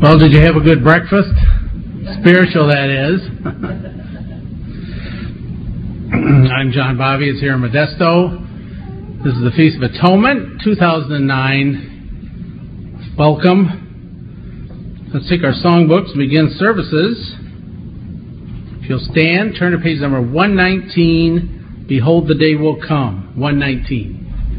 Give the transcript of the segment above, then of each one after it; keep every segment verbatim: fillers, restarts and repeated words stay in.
Well, did you have a good breakfast? Spiritual, that is. I'm John Bobby. It's here in Modesto. This is the Feast of Atonement, two thousand nine. Welcome. Let's take our songbooks and begin services. If you'll stand, turn to page number one nineteen. Behold, the day will come. one nineteen.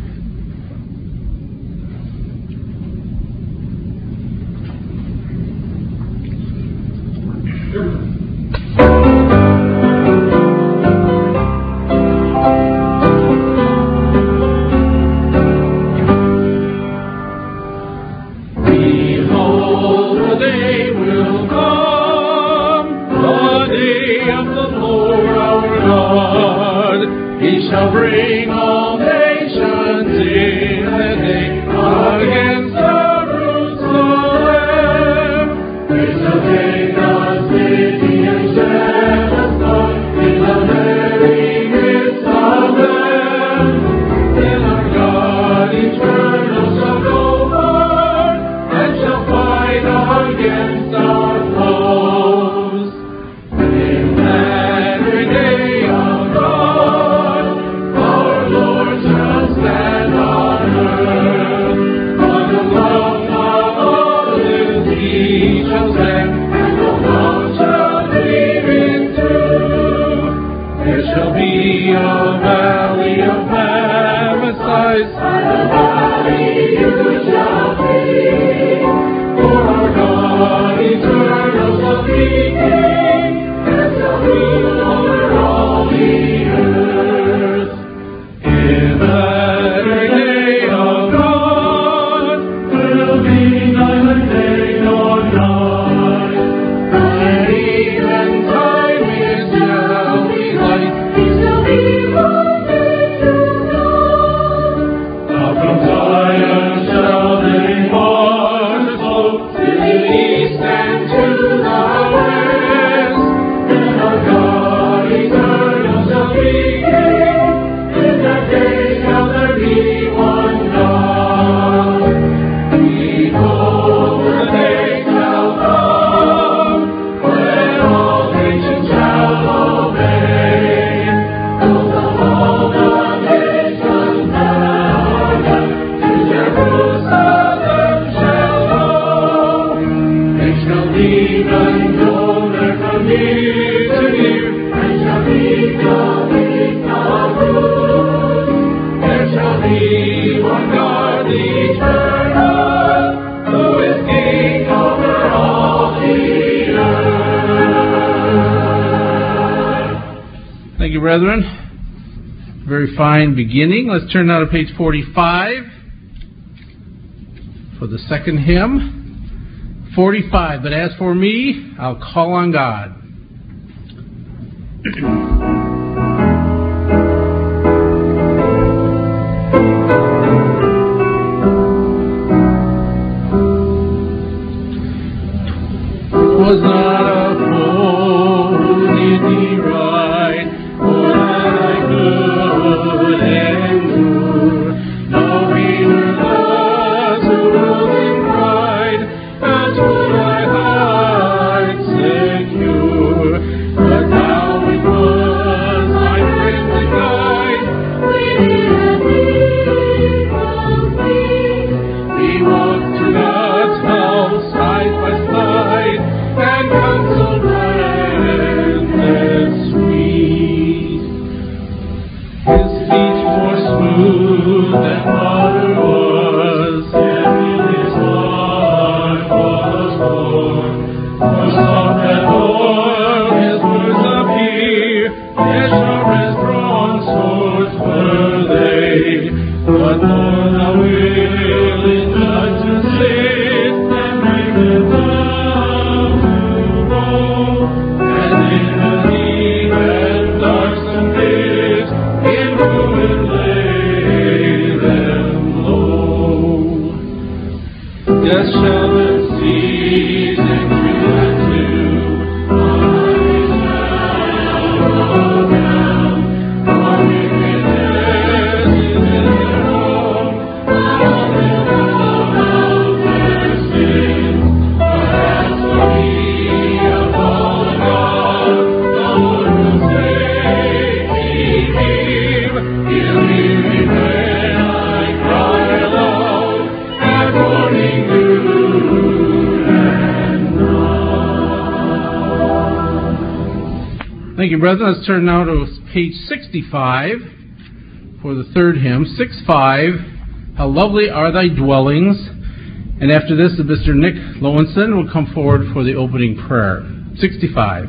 Brethren, very fine beginning. Let's turn now to page forty-five for the second hymn. forty-five, but as for me, I'll call on God. It was not a fool in the right, Thank you, brethren. Let's turn now to page sixty-five for the third hymn. six five, How Lovely Are Thy Dwellings. And after this, Mister Nick Lowenson will come forward for the opening prayer. sixty-five.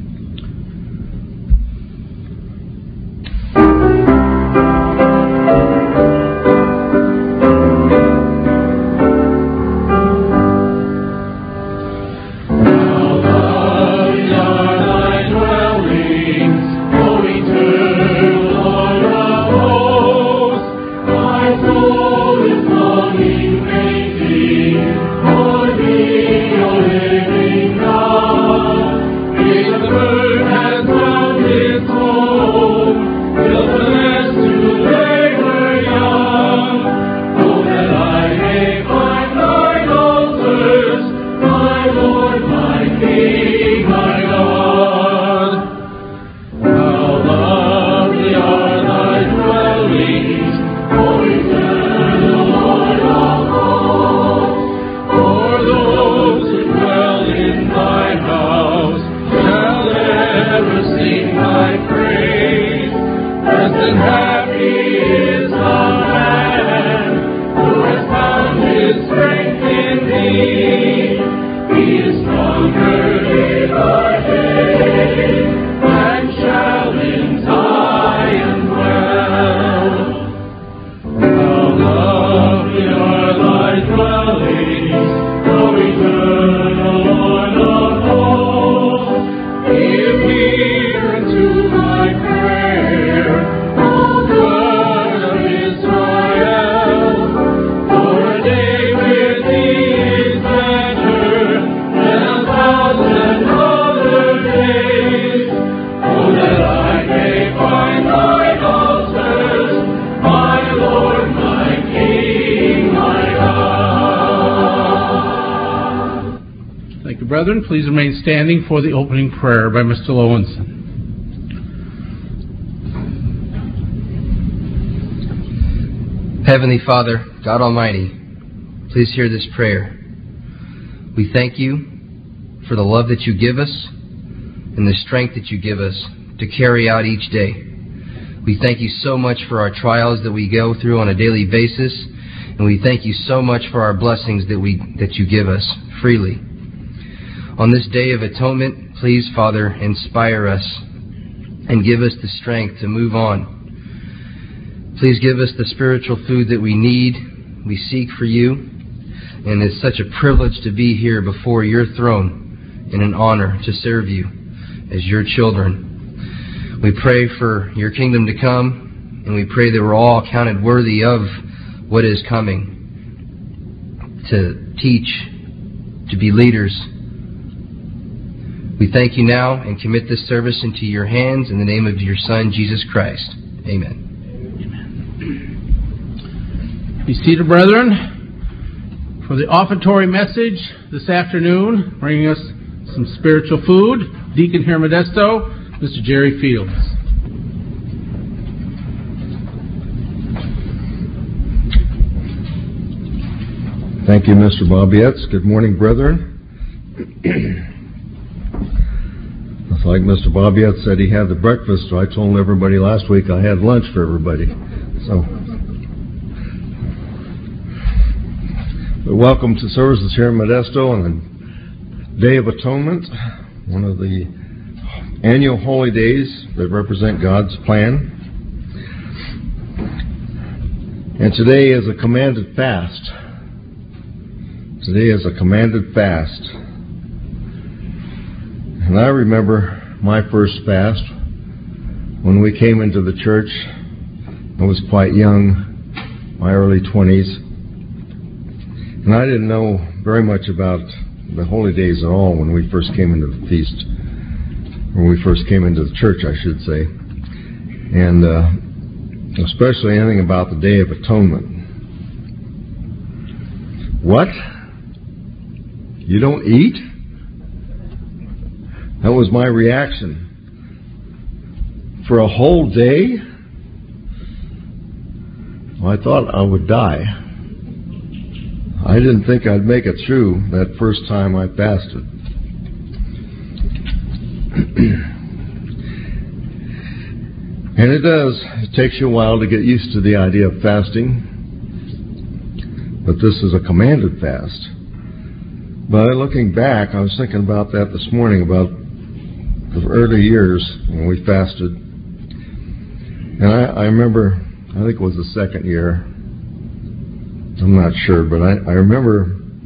Brethren, please remain standing for the opening prayer by Mister Lowenson. Heavenly Father, God Almighty, please hear this prayer. We thank you for the love that you give us and the strength that you give us to carry out each day. We thank you so much for our trials that we go through on a daily basis, and we thank you so much for our blessings that we that you give us freely. On this day of atonement, please, Father, inspire us and give us the strength to move on. Please give us the spiritual food that we need, we seek for you, and it's such a privilege to be here before your throne and an honor to serve you as your children. We pray for your kingdom to come, and we pray that we're all counted worthy of what is coming, to teach, to be leaders. We thank you now and commit this service into your hands in the name of your Son, Jesus Christ. Amen. Amen. Be seated, brethren, for the offertory message this afternoon, bringing us some spiritual food, Deacon here Modesto, Mister Jerry Fields. Thank you, Mister Bobbietz. Good morning, brethren. It's like Mister Bobbietz said he had the breakfast, so I told everybody last week I had lunch for everybody. So, but welcome to services here in Modesto on the Day of Atonement, one of the annual holy days that represent God's plan. And today is a commanded fast. Today is a commanded fast. And I remember my first fast when we came into the church. I was quite young, my early twenties. And I didn't know very much about the holy days at all when we first came into the feast. When we first came into the church, I should say. And uh, especially anything about the Day of Atonement. What? You don't eat? That was my reaction. For a whole day? Well, I thought I would die. I didn't think I'd make it through that first time I fasted. And it does. It takes you a while to get used to the idea of fasting. But this is a commanded fast. But looking back, I was thinking about that this morning, about the early years when we fasted. And I, I remember, I think it was the second year, I'm not sure, but I, I remember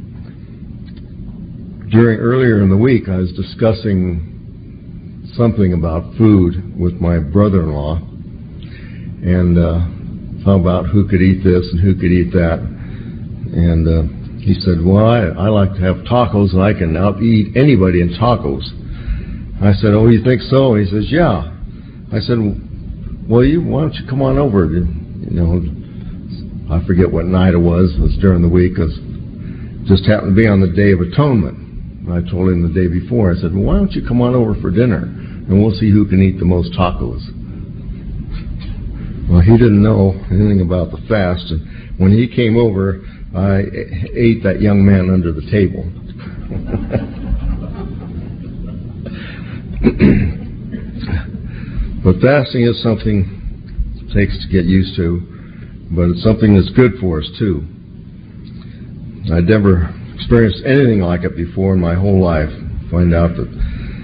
during earlier in the week I was discussing something about food with my brother-in-law, and uh, how about who could eat this and who could eat that. And uh, he said, well, I, I like to have tacos, and I can out-eat anybody in tacos. I said, oh, you think so? And he says, yeah. I said, well, you why don't you come on over? You know, I forget what night it was. It was during the week. It was, just happened to be on the Day of Atonement. I told him the day before, I said, well, why don't you come on over for dinner, and we'll see who can eat the most tacos. Well, he didn't know anything about the fast, and when he came over, I ate that young man under the table. But fasting is something it takes to get used to, but it's something that's good for us, too. I'd never experienced anything like it before in my whole life. Find out that,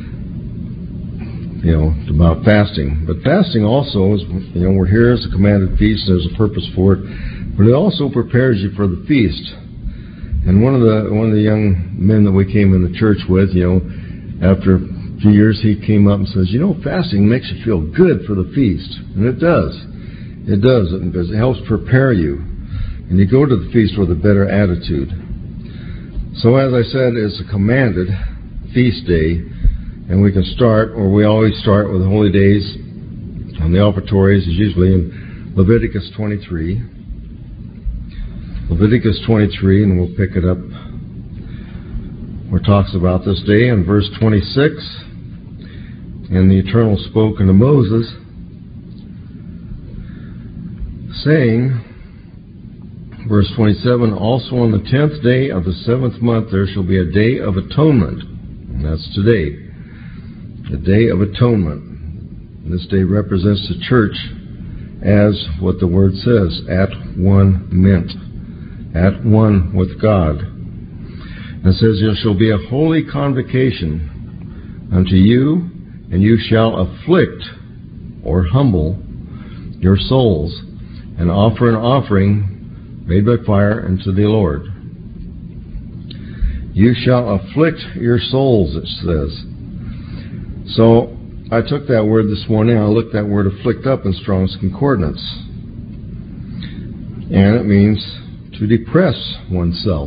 you know, about fasting. But fasting also is, you know, we're here as a commanded feast, and there's a purpose for it, but it also prepares you for the feast. And one of the one of the young men that we came in the church with, you know, after a few years, he came up and says, you know, fasting makes you feel good for the feast. And it does. It does, because it helps prepare you. And you go to the feast with a better attitude. So as I said, it's a commanded feast day, and we can start, or we always start with the holy days, and the offertories is usually in Leviticus twenty-three. Leviticus twenty-three, and we'll pick it up where it talks about this day in verse twenty-six. And the Eternal spoke unto Moses, saying, verse twenty-seven, also on the tenth day of the seventh month there shall be a day of atonement. And that's today. The day of atonement. And this day represents the church as what the word says, at one meant. At one with God. And it says, there shall be a holy convocation unto you, and you shall afflict or humble your souls, and offer an offering made by fire unto the Lord. You shall afflict your souls, it says. So, I took that word this morning, I looked that word afflict up in Strong's Concordance. And it means to depress oneself.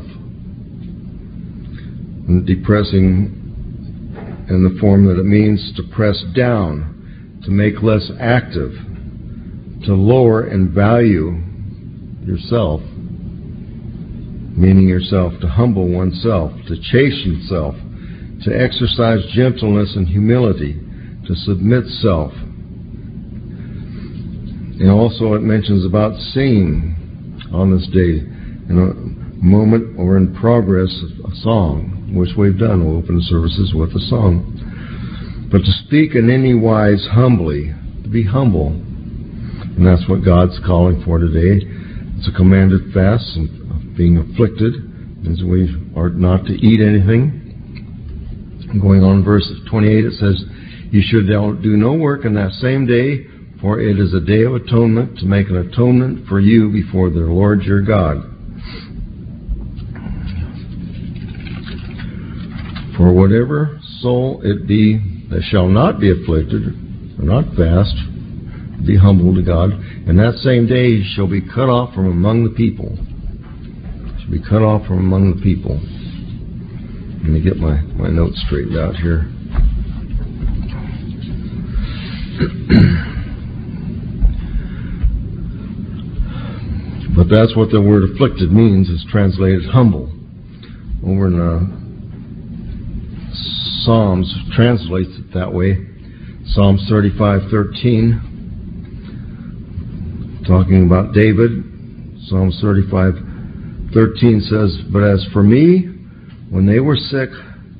And depressing in the form that it means to press down, to make less active, to lower in value yourself, meaning yourself, to humble oneself, to chasten self, to exercise gentleness and humility, to submit self. And also it mentions about singing on this day, in a moment or in progress, a song, which we've done. We'll open the services with a song. But to speak in any wise humbly, to be humble. And that's what God's calling for today. It's a commanded fast of being afflicted, as we are not to eat anything. Going on in verse twenty-eight, it says, you should do no work in that same day, for it is a day of atonement, to make an atonement for you before the Lord your God. For whatever soul it be that shall not be afflicted, or not fast, be humble to God, and that same day shall be cut off from among the people. Shall be cut off from among the people. Let me get my, my notes straightened out here. But that's what the word afflicted means, is translated humble. Over in uh, Psalms translates it that way. Psalms thirty-five thirteen, talking about David. Psalms thirty-five thirteen says, but as for me, when they were sick,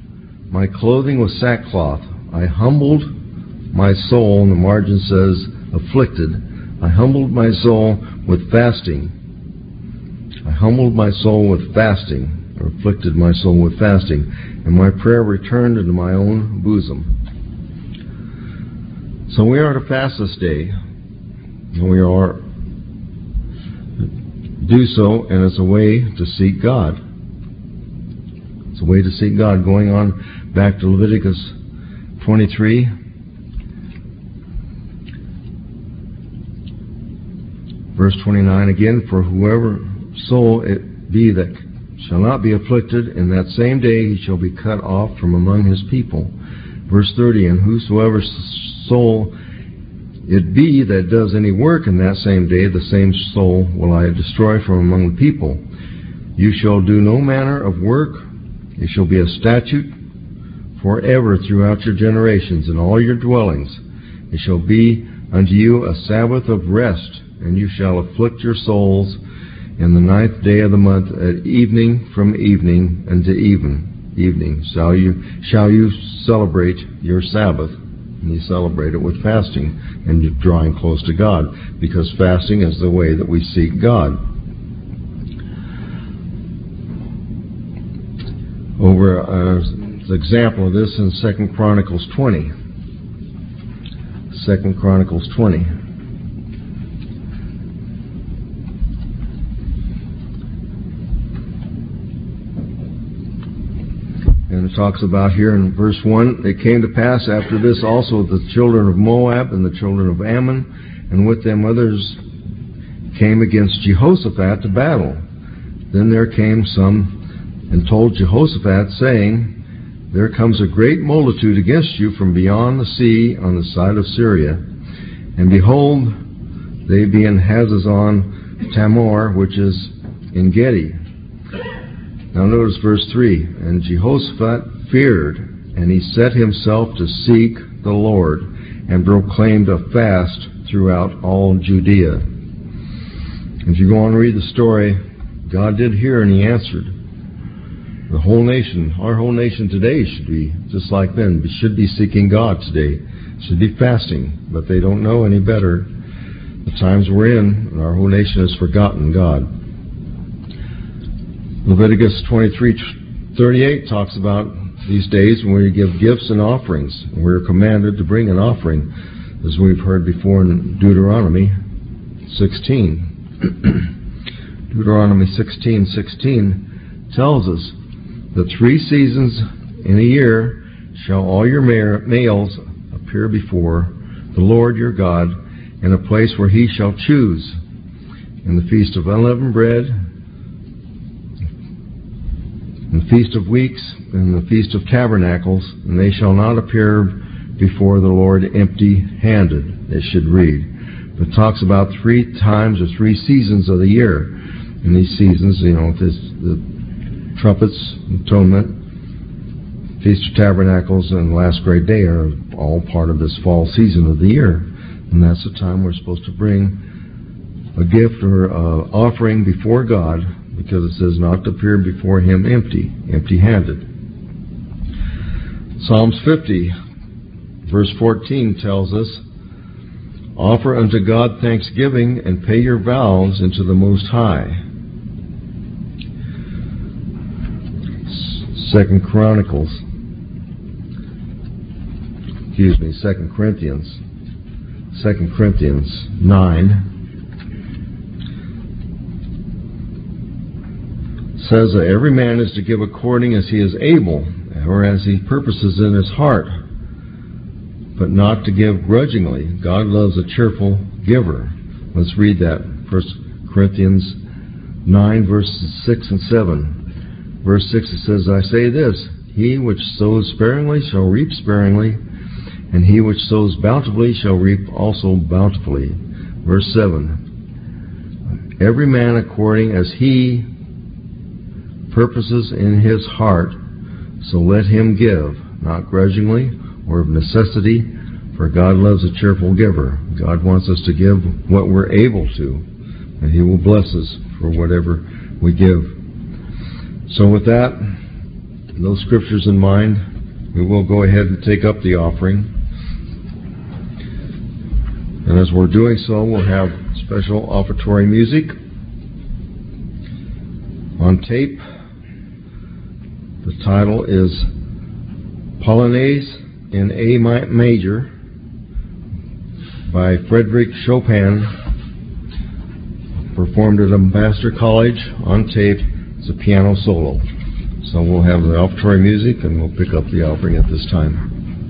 my clothing was sackcloth. I humbled my soul, and the margin says, afflicted. I humbled my soul with fasting. I humbled my soul with fasting, or afflicted my soul with fasting, and my prayer returned into my own bosom. So we are to fast this day, and we are do so, and it's a way to seek God. It's a way to seek God. Going on back to Leviticus twenty-three. Verse twenty-nine again, for whoever soul it be that shall not be afflicted, in that same day he shall be cut off from among his people. Verse thirty, and whosoever soul it be that does any work in that same day, the same soul will I destroy from among the people. You shall do no manner of work. It shall be a statute forever throughout your generations in all your dwellings. It shall be unto you a Sabbath of rest, and you shall afflict your souls in the ninth day of the month at evening, from evening unto even evening shall you shall you celebrate your Sabbath. And you celebrate it with fasting, and you're drawing close to God, because fasting is the way that we seek God. Over uh, an example of this in Second Chronicles twenty. Second Chronicles twenty. And it talks about here in verse one, it came to pass after this also the children of Moab and the children of Ammon, and with them others came against Jehoshaphat to battle. Then there came some and told Jehoshaphat, saying, there comes a great multitude against you from beyond the sea on the side of Syria. And behold, they be in Hazazon Tamar, which is in Gedi. Now notice verse three. And Jehoshaphat feared, and he set himself to seek the Lord, and proclaimed a fast throughout all Judea. If you go on and read the story, God did hear and he answered. The whole nation, our whole nation today should be just like then. We should be seeking God today. Should be fasting, but they don't know any better. The times we're in, and our whole nation has forgotten God. Leviticus twenty-three thirty-eight talks about these days when we give gifts and offerings. We're commanded to bring an offering, as we've heard before in Deuteronomy sixteen. Deuteronomy sixteen sixteen tells us, the three seasons in a year shall all your males appear before the Lord your God in a place where he shall choose, in the feast of unleavened bread, in the feast of weeks, and the feast of tabernacles, and they shall not appear before the Lord empty-handed, it should read. But it talks about three times or three seasons of the year. In these seasons, you know, this, the trumpets, atonement, Feast of Tabernacles, and the last great day are all part of this fall season of the year. And that's the time we're supposed to bring a gift or an offering before God, because it says not to appear before him empty, empty-handed. Psalms fifty, verse fourteen tells us, offer unto God thanksgiving and pay your vows unto the Most High. Second Chronicles, excuse me, Second Corinthians, Second Corinthians nine says that every man is to give according as he is able, or as he purposes in his heart, but not to give grudgingly. God loves a cheerful giver. Let's read that. First Corinthians nine, verses six and seven. Verse six, it says, I say this, he which sows sparingly shall reap sparingly, and he which sows bountifully shall reap also bountifully. Verse seven, every man according as he purposes in his heart, so let him give, not grudgingly or of necessity, for God loves a cheerful giver. God wants us to give what we're able to, and he will bless us for whatever we give. So with that, those scriptures in mind, we will go ahead and take up the offering. And as we're doing so, we'll have special offertory music on tape. The title is Polonaise in A Major by Frederick Chopin, performed at Ambassador College on tape. It's a piano solo. So we'll have the offertory music and we'll pick up the offering at this time.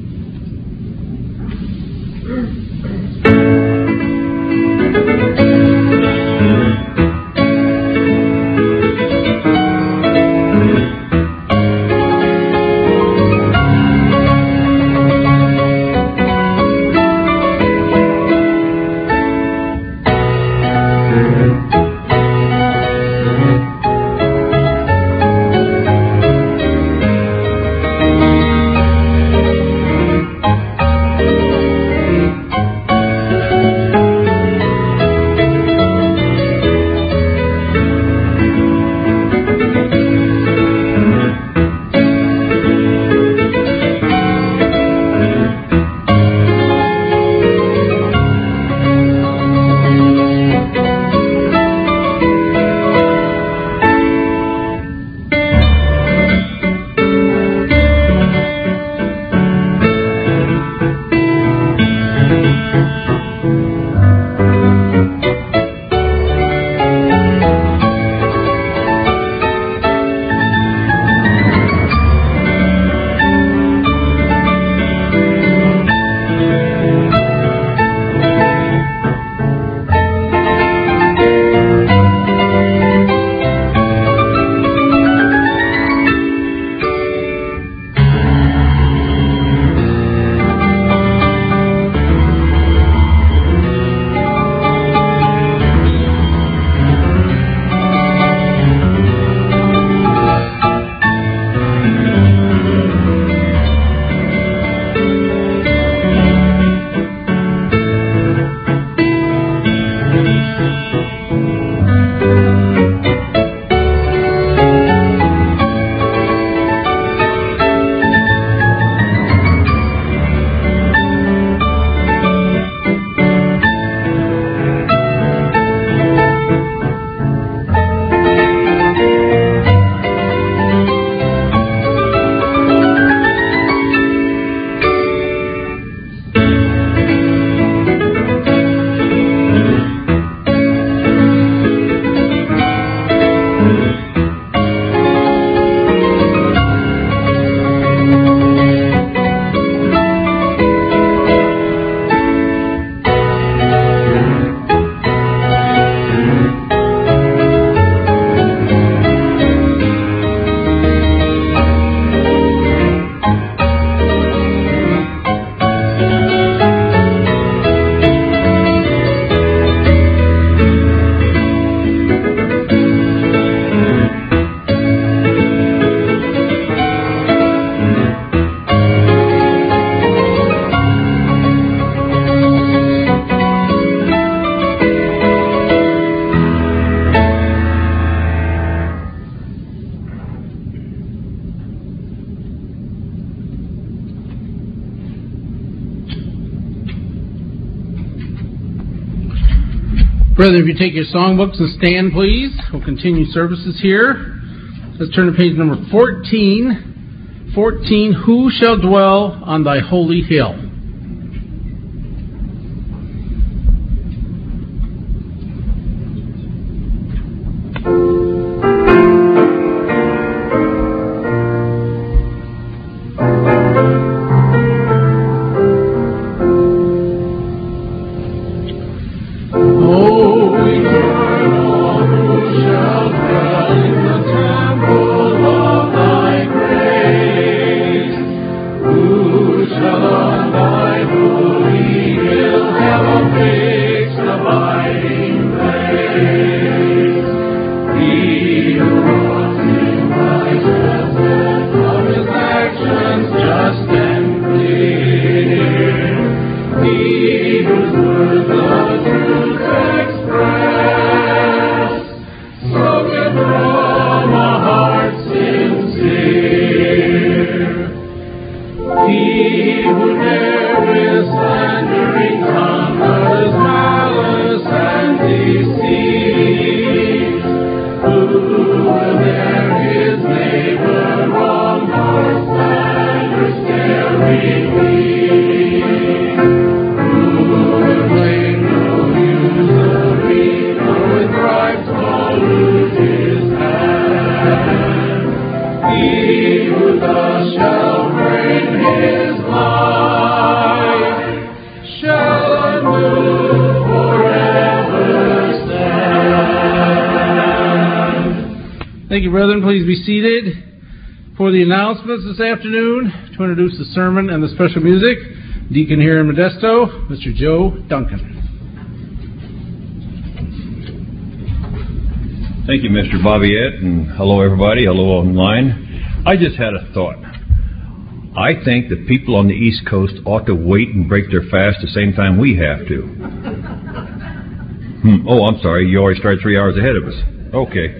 Brethren, if you take your songbooks and stand, please. We'll continue services here. Let's turn to page number fourteen. fourteen, Who shall dwell on thy holy hill? Who shall who thus shall bring his life, shall unmoved forever stand. Thank you, brethren. Please be seated. For the announcements this afternoon, to introduce the sermon and the special music, Deacon here in Modesto, Mister Joe Duncan. Thank you, Mister Bobbiette, and hello, everybody. Hello, online. I just had a thought. I think that people on the East Coast ought to wait and break their fast the same time we have to. Hmm. Oh, I'm sorry. You always start three hours ahead of us. Okay.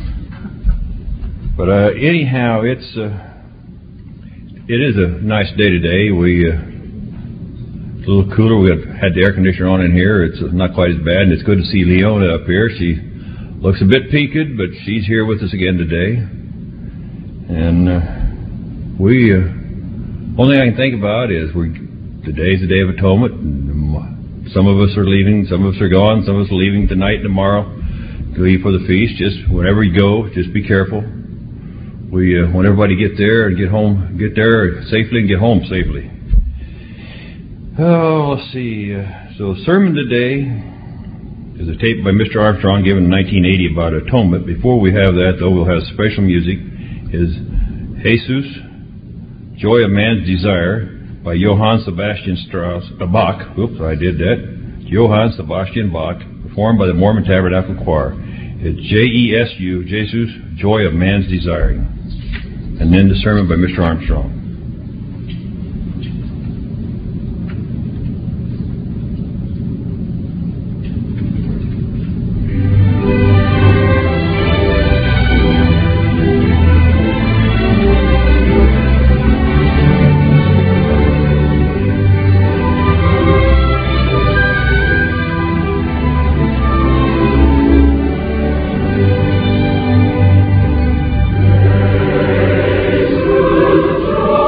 But uh, anyhow, it's uh, it is a nice day today. We uh, it's a little cooler. We have had the air conditioner on in here. It's not quite as bad, and it's good to see Leona up here. She looks a bit peaked, but she's here with us again today. And uh, we, uh, only thing I can think about is we today's the Day of Atonement. And some of us are leaving, some of us are gone, some of us are leaving tonight and tomorrow to leave for the feast. Just whenever you go, just be careful. We uh, want everybody to get there and get home, get there safely and get home safely. Oh, let's see. Uh, so, sermon today is a tape by Mister Armstrong given in nineteen eighty about atonement. Before we have that, though, we'll have special music. Is Jesus, Joy of Man's Desire by Johann Sebastian Strauss, uh, Bach. Oops, I did that. Johann Sebastian Bach, performed by the Mormon Tabernacle Choir. It's J E S U, Jesus, Joy of Man's Desiring. And then the sermon by Mister Armstrong. Praise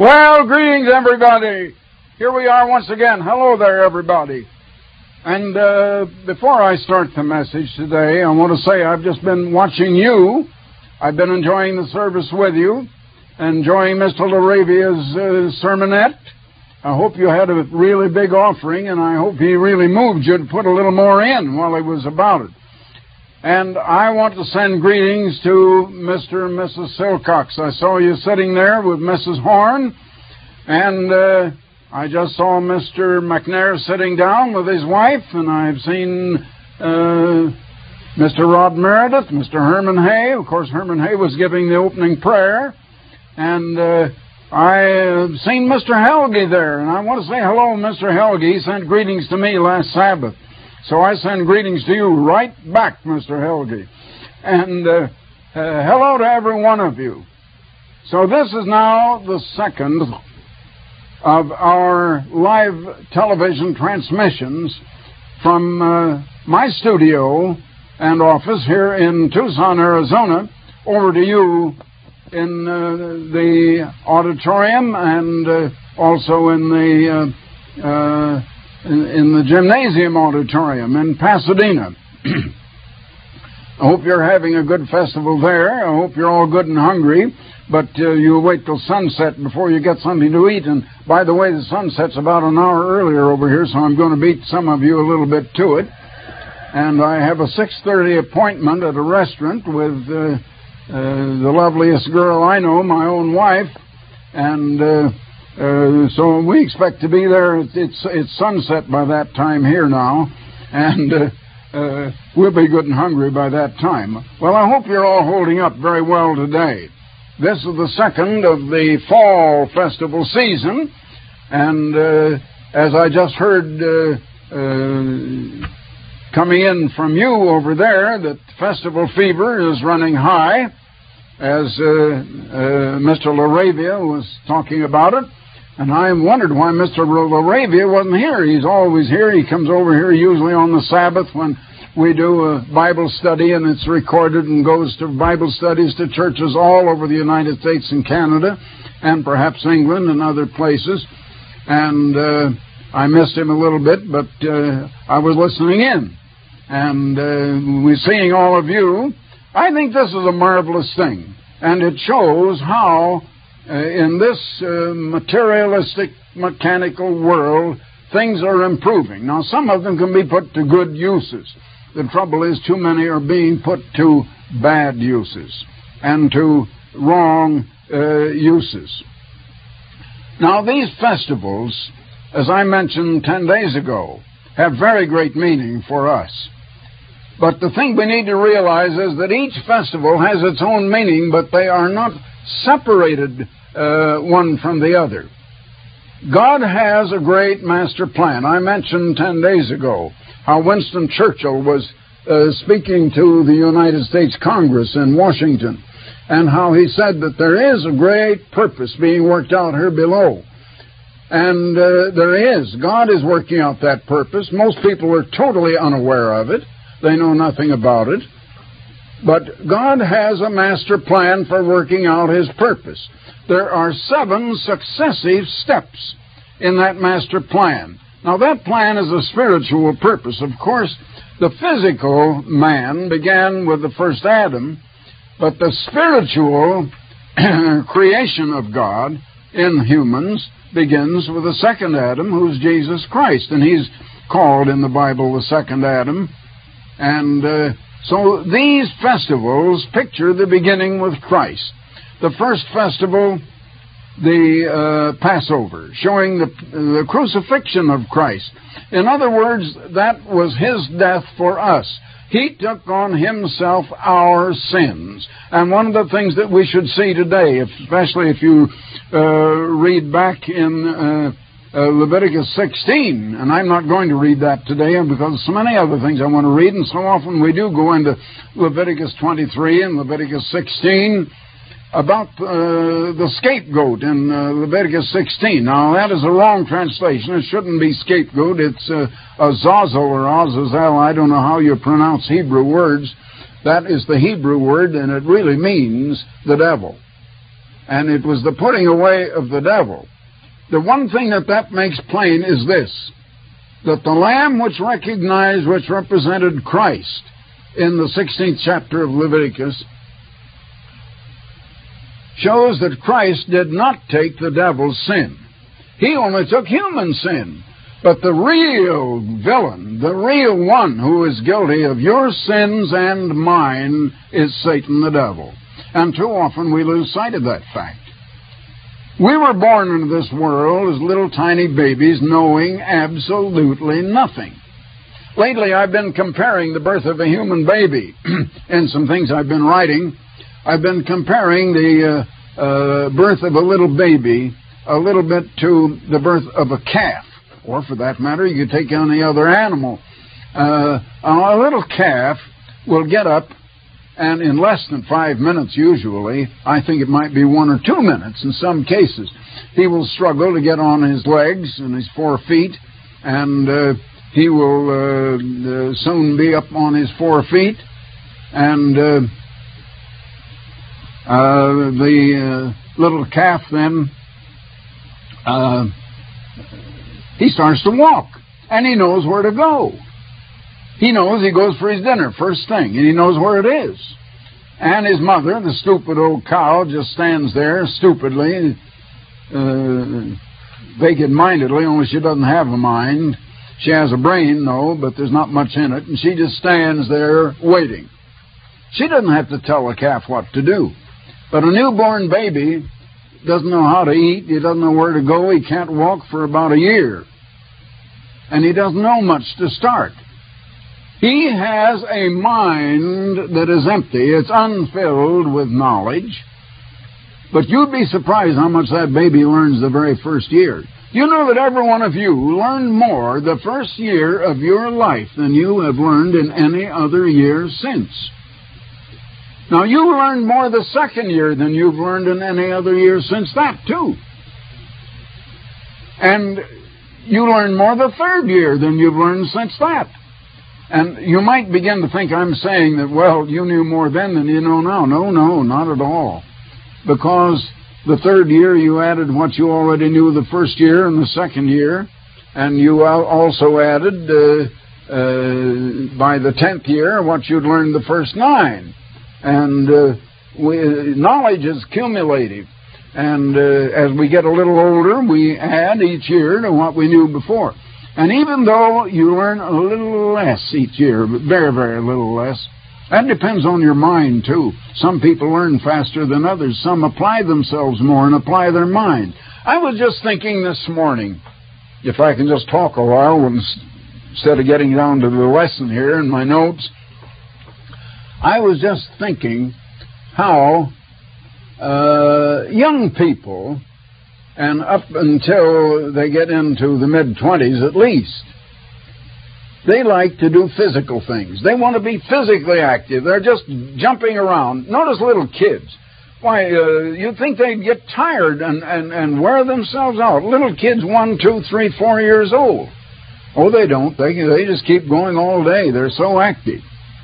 Well, greetings, everybody. Here we are once again. Hello there, everybody. And uh, before I start the message today, I want to say I've just been watching you. I've been enjoying the service with you, enjoying Mister LaRavia's uh, sermonette. I hope you had a really big offering, and I hope he really moved you to put a little more in while he was about it. And I want to send greetings to Mister and Missus Silcox. I saw you sitting there with Missus Horn, and uh, I just saw Mister McNair sitting down with his wife, and I've seen uh, Mister Rod Meredith, Mister Herman Hay. Of course, Herman Hay was giving the opening prayer, and uh, I've seen Mister Helge there, and I want to say hello, Mister Helge. He sent greetings to me last Sabbath. So I send greetings to you right back, Mister Helge. And uh, uh, hello to every one of you. So this is now the second of our live television transmissions from uh, my studio and office here in Tucson, Arizona, over to you in uh, the auditorium and uh, also in the uh, uh, in, in the gymnasium auditorium in Pasadena. I hope you're having a good festival there. I hope you're all good and hungry, but uh, you'll wait till sunset before you get something to eat. And by the way, the sunset's about an hour earlier over here, so I'm going to beat some of you a little bit to it. And I have a six thirty appointment at a restaurant with uh, uh, the loveliest girl I know, my own wife, and uh, uh, so we expect to be there. It's, it's, it's sunset by that time here now, and uh, uh, we'll be good and hungry by that time. Well, I hope you're all holding up very well today. This is the second of the fall festival season, and uh, as I just heard uh, uh, coming in from you over there, that festival fever is running high, as uh, uh, Mister LaRavia was talking about it. And I wondered why Mister LaRavia wasn't here. He's always here. He comes over here usually on the Sabbath when we do a Bible study, and it's recorded and goes to Bible studies to churches all over the United States and Canada, and perhaps England and other places. And uh, I missed him a little bit, but uh, I was listening in. And uh, we're seeing all of you. I think this is a marvelous thing, and it shows how uh, in this uh, materialistic, mechanical world, things are improving. Now, some of them can be put to good uses. The trouble is too many are being put to bad uses and to wrong uh, uses. Now, these festivals, as I mentioned ten days ago, have very great meaning for us. But the thing we need to realize is that each festival has its own meaning, but they are not separated uh, one from the other. God has a great master plan. I mentioned ten days ago how Winston Churchill was uh, speaking to the United States Congress in Washington, and how he said that there is a great purpose being worked out here below. And uh, there is. God is working out that purpose. Most people are totally unaware of it. They know nothing about it. But God has a master plan for working out His purpose. There are seven successive steps in that master plan. Now, that plan is a spiritual purpose. Of course, the physical man began with the first Adam, but the spiritual creation of God in humans begins with the second Adam, who's Jesus Christ. And He's called in the Bible the second Adam. And uh, so these festivals picture the beginning with Christ. The first festival, the uh, Passover, showing the, the crucifixion of Christ. In other words, that was His death for us. He took on Himself our sins. And one of the things that we should see today, especially if you uh, read back in uh, uh, Leviticus sixteen, and I'm not going to read that today because so many other things I want to read, and so often we do go into Leviticus twenty-three and Leviticus sixteen, about uh, the scapegoat in uh, Leviticus sixteen. Now, that is a wrong translation. It shouldn't be scapegoat. It's uh, Azazel or Azazel. I don't know how you pronounce Hebrew words. That is the Hebrew word, and it really means the devil. and it was the putting away of the devil. The one thing that that makes plain is this, that the Lamb which recognized, which represented Christ in the sixteenth chapter of Leviticus, shows that Christ did not take the devil's sin. He only took human sin. But the real villain, the real one who is guilty of your sins and mine, is Satan the devil. And too often we lose sight of that fact. We were born into this world as little tiny babies, knowing absolutely nothing. Lately I've been comparing the birth of a human baby and some things I've been writing. I've been comparing the uh, uh, birth of a little baby a little bit to the birth of a calf. Or, for that matter, you could take any other animal. Uh, a little calf will get up, and in less than five minutes usually, I think it might be one or two minutes in some cases, he will struggle to get on his legs and his four feet, and uh, he will uh, uh, soon be up on his four feet, and uh, uh, the uh, little calf then uh, he starts to walk, and he knows where to go. He knows he goes for his dinner first thing, and he knows where it is. And his mother, the stupid old cow, just stands there stupidly, uh, vacant-mindedly, only she doesn't have a mind. She has a brain, though, but there's not much in it, and she just stands there waiting. She doesn't have to tell a calf what to do. But a newborn baby doesn't know how to eat, he doesn't know where to go, he can't walk for about a year. And he doesn't know much to start. He has a mind that is empty, it's unfilled with knowledge. But you'd be surprised how much that baby learns the very first year. You know that every one of you learned more the first year of your life than you have learned in any other year since. Now, you learned more the second year than you've learned in any other year since that, too. And you learned more the third year than you've learned since that. And you might begin to think I'm saying that, well, you knew more then than you know now. No, no, not at all. Because the third year you added what you already knew the first year and the second year. And you also added, uh, uh, by the tenth year, what you'd learned the first nine. And uh, we, knowledge is cumulative. And uh, as we get a little older, we add each year to what we knew before. And even though you learn a little less each year, but very, very little less, that depends on your mind, too. Some people learn faster than others. Some apply themselves more and apply their mind. I was just thinking this morning, if I can just talk a while instead of getting down to the lesson here in my notes, I was just thinking how uh, young people, and up until they get into the mid-twenties at least, they like to do physical things. They want to be physically active. They're just jumping around. Notice little kids. Why, uh, you'd think they'd get tired and, and, and wear themselves out. Little kids, one, two, three, four years old. Oh, they don't. They, they just keep going all day. They're so active.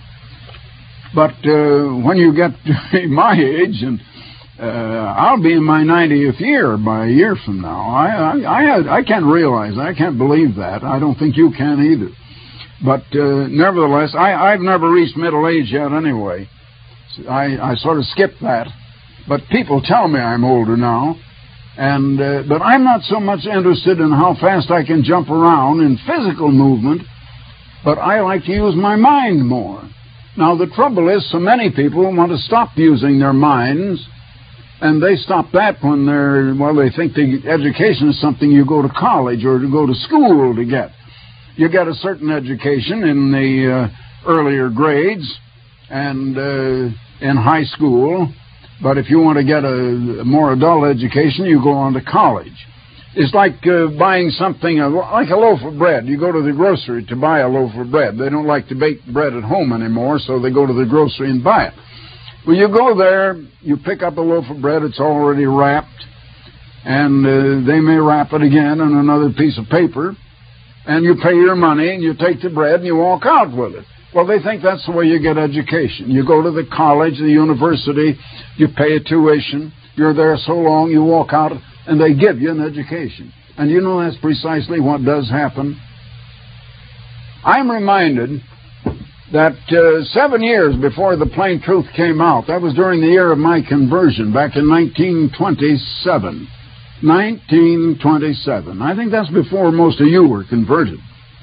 But uh, when you get to my age, and uh, I'll be in my ninetieth year by a year from now, I I, I, I can't realize, I can't believe that. I don't think you can either. But uh, nevertheless, I, I've never reached middle age yet anyway. I, I sort of skipped that. But people tell me I'm older now. And uh, but I'm not so much interested in how fast I can jump around in physical movement, but I like to use my mind more. Now, the trouble is, so many people want to stop using their minds, and they stop that when they're, well, they think the education is something you go to college or to go to school to get. You get a certain education in the uh, earlier grades and uh, in high school, but if you want to get a, a more adult education, you go on to college. It's like uh, buying something, uh, like a loaf of bread. You go to the grocery to buy a loaf of bread. They don't like to bake bread at home anymore, so they go to the grocery and buy it. When you go there, you pick up a loaf of bread. It's already wrapped, and uh, they may wrap it again on another piece of paper, and you pay your money, and you take the bread, and you walk out with it. Well, they think that's the way you get education. You go to the college, the university, you pay a tuition, You're there so long, you walk out, and they give you an education. And you know that's precisely what does happen. I'm reminded that uh, seven years before the Plain Truth came out, that was during the year of my conversion, back in nineteen twenty-seven. nineteen twenty-seven. I think that's before most of you were converted.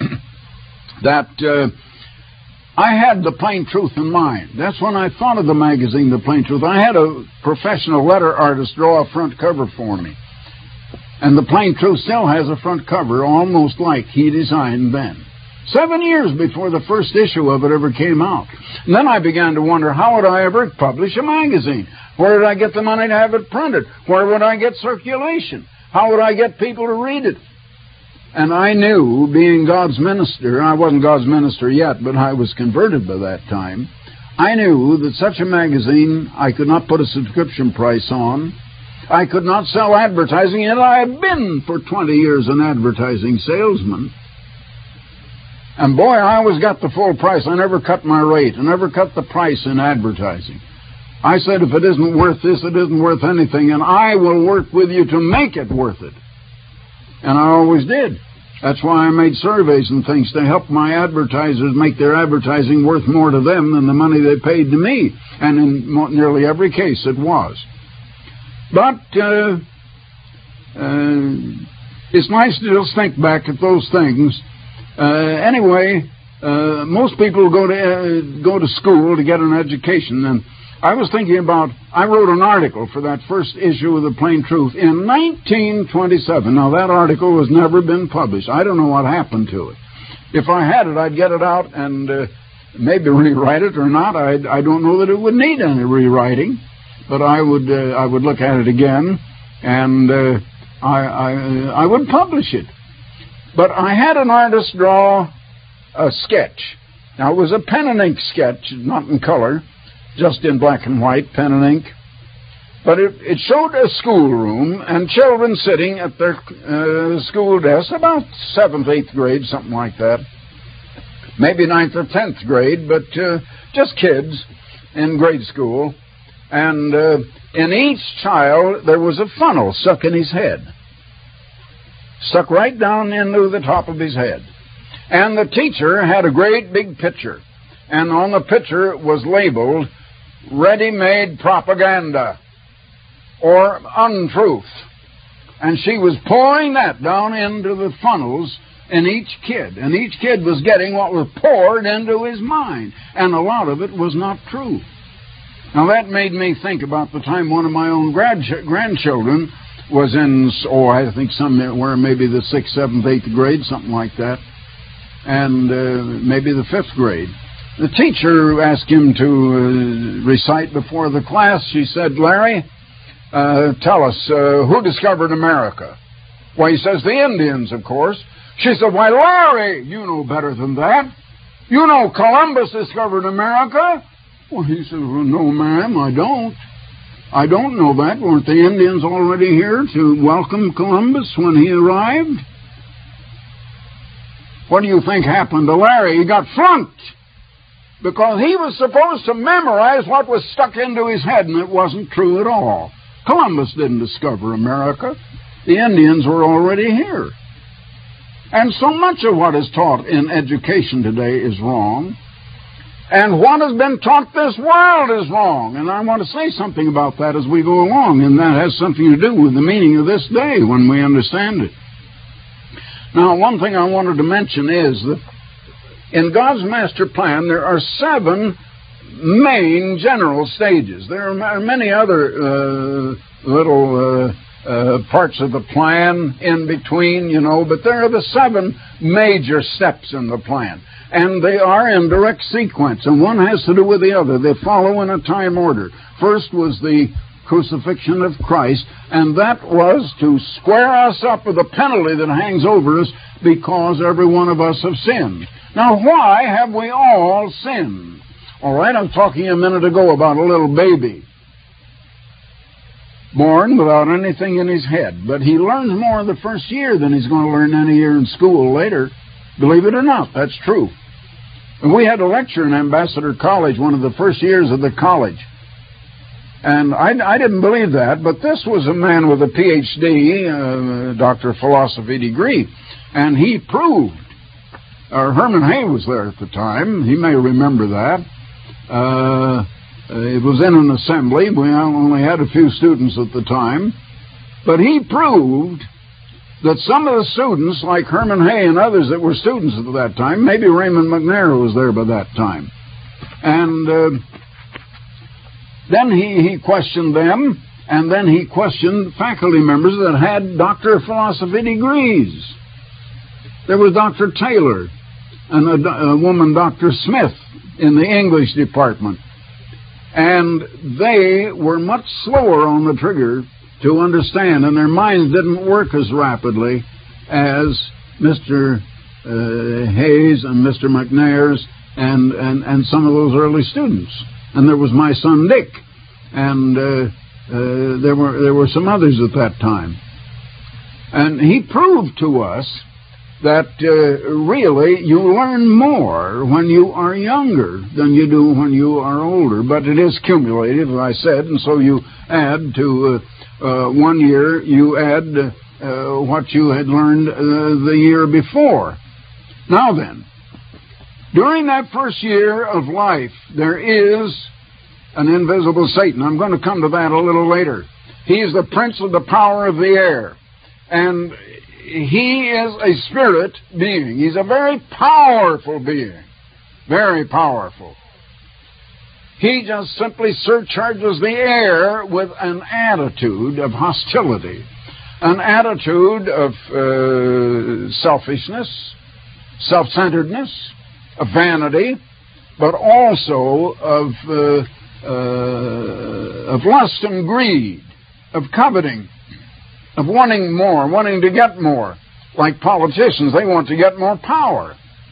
that uh, I had the Plain Truth in mind. That's when I thought of the magazine, The Plain Truth. I had a professional letter artist draw a front cover for me. And the Plain Truth still has a front cover almost like he designed then. Seven years before the first issue of it ever came out. And then I began to wonder, how would I ever publish a magazine? Where did I get the money to have it printed? Where would I get circulation? How would I get people to read it? And I knew, being God's minister, I wasn't God's minister yet, but I was converted by that time, I knew that such a magazine I could not put a subscription price on. I could not sell advertising, and I had been for twenty years an advertising salesman. And boy, I always got the full price. I never cut my rate. I never cut the price in advertising. I said, if it isn't worth this, it isn't worth anything, and I will work with you to make it worth it. And I always did. That's why I made surveys and things to help my advertisers make their advertising worth more to them than the money they paid to me. And in nearly every case, it was. But uh, uh, it's nice to just think back at those things. Uh, anyway, uh, most people go to uh, go to school to get an education, and I was thinking about, I wrote an article for that first issue of the Plain Truth in nineteen twenty-seven. Now, that article has never been published. I don't know what happened to it. If I had it, I'd get it out and uh, maybe rewrite it or not. I I don't know that it would need any rewriting, but I would uh, I would look at it again, and uh, I, I I would publish it. But I had an artist draw a sketch. Now, it was a pen and ink sketch, not in color, just in black and white, pen and ink. But it, it showed a schoolroom and children sitting at their uh, school desks, about seventh, eighth grade, something like that. Maybe ninth or tenth grade, but uh, just kids in grade school. And uh, in each child, there was a funnel stuck in his head. Stuck right down into the top of his head. And the teacher had a great big picture. And on the picture was labeled, ready-made propaganda, or untruth. And she was pouring that down into the funnels in each kid. And each kid was getting what was poured into his mind. And a lot of it was not true. Now, that made me think about the time one of my own grandchildren was in, oh, I think somewhere maybe the sixth, seventh, eighth grade, something like that, and uh, maybe the fifth grade. The teacher asked him to uh, recite before the class. She said, Larry, uh, tell us, uh, who discovered America? Well, he says, the Indians, of course. She said, why, Larry, you know better than that. You know Columbus discovered America. Well, he said, well, no, ma'am, I don't. I don't know that. Weren't the Indians already here to welcome Columbus when he arrived? What do you think happened to Larry? He got flunked because he was supposed to memorize what was stuck into his head, and it wasn't true at all. Columbus didn't discover America. The Indians were already here. And so much of what is taught in education today is wrong. And what has been taught this world is wrong. And I want to say something about that as we go along. And that has something to do with the meaning of this day when we understand it. Now, one thing I wanted to mention is that in God's master plan, there are seven main general stages. There are many other uh, little uh, uh, parts of the plan in between, you know, but there are the seven major steps in the plan. And they are in direct sequence, and one has to do with the other. They follow in a time order. First was the crucifixion of Christ, and that was to square us up with the penalty that hangs over us because every one of us have sinned. Now, why have we all sinned? All right, I'm talking a minute ago about a little baby born without anything in his head, but he learns more the first year than he's going to learn any year in school later. Believe it or not, that's true. And we had a lecture in Ambassador College, one of the first years of the college. And I, I didn't believe that, but this was a man with a P H D, uh, Doctor of Philosophy degree, and he proved, or Herman Hay was there at the time, he may remember that. Uh, it was in an assembly, we only had a few students at the time, but he proved that some of the students, like Herman Hay and others that were students at that time, maybe Raymond McNair was there by that time, and uh, then he, he questioned them, and then he questioned faculty members that had Doctor of Philosophy degrees. There was Doctor Taylor and a, a woman, Doctor Smith, in the English department. And they were much slower on the trigger to understand, and their minds didn't work as rapidly as Mister Uh, Hayes and Mister McNair's and, and, and some of those early students. And there was my son Dick, and uh, uh, there were there were some others at that time. And he proved to us that uh, really you learn more when you are younger than you do when you are older. But it is cumulative, as I said, and so you add to uh, uh, one year, you add uh, what you had learned uh, the year before. Now then, during that first year of life, there is an invisible Satan. I'm going to come to that a little later. He is the prince of the power of the air. And he is a spirit being. He's a very powerful being. Very powerful. He just simply surcharges the air with an attitude of hostility, an attitude of uh, selfishness, self-centeredness, of vanity, but also of uh, uh, of lust and greed, of coveting, of wanting more, wanting to get more. Like politicians, they want to get more power.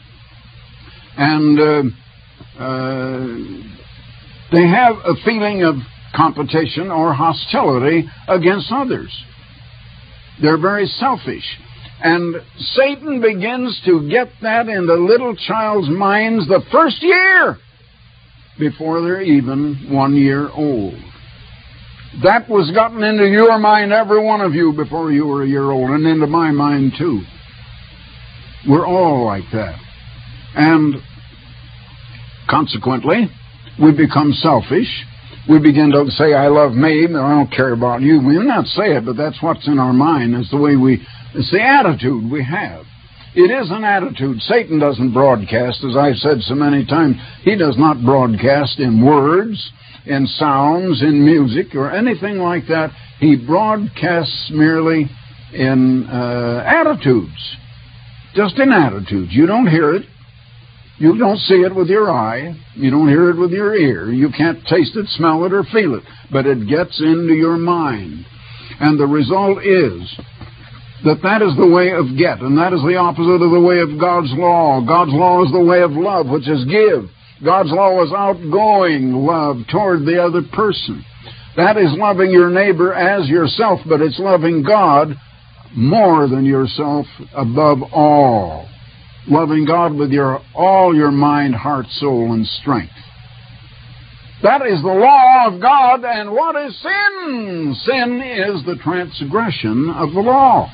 And uh, uh, they have a feeling of competition or hostility against others. They're very selfish. And Satan begins to get that into little child's minds the first year before they're even one year old. That was gotten into your mind, every one of you, before you were a year old, and into my mind too. We're all like that. And consequently, we become selfish. We begin to say, I love me, but I don't care about you. We may not say it, but that's what's in our mind. It's the way we, it's the attitude we have. It is an attitude. Satan doesn't broadcast, as I've said so many times. He does not broadcast in words, in sounds, in music, or anything like that. He broadcasts merely in uh, attitudes. Just in attitudes. You don't hear it. You don't see it with your eye. You don't hear it with your ear. You can't taste it, smell it, or feel it. But it gets into your mind. And the result is that that is the way of get, and that is the opposite of the way of God's law. God's law is the way of love, which is give. God's law is outgoing love toward the other person. That is loving your neighbor as yourself, but it's loving God more than yourself above all. Loving God with your all your mind, heart, soul, and strength. That is the law of God. And what is sin? Sin is the transgression of the law.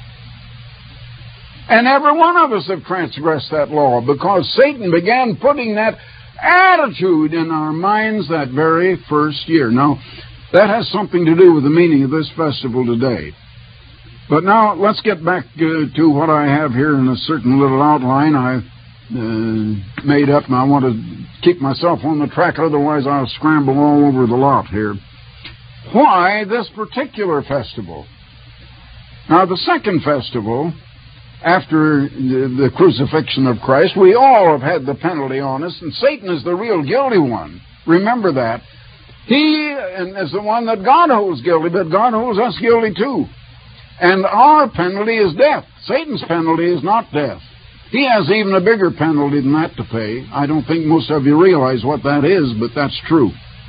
And every one of us have transgressed that law because Satan began putting that attitude in our minds that very first year. Now, that has something to do with the meaning of this festival today. But now, let's get back uh, to what I have here in a certain little outline I've uh, made up, and I want to keep myself on the track, otherwise I'll scramble all over the lot here. Why this particular festival? Now, the second festival, after the, the crucifixion of Christ, we all have had the penalty on us, and Satan is the real guilty one. Remember that. He is the one that God holds guilty, but God holds us guilty too. And our penalty is death. Satan's penalty is not death. He has even a bigger penalty than that to pay. I don't think most of you realize what that is, but that's true.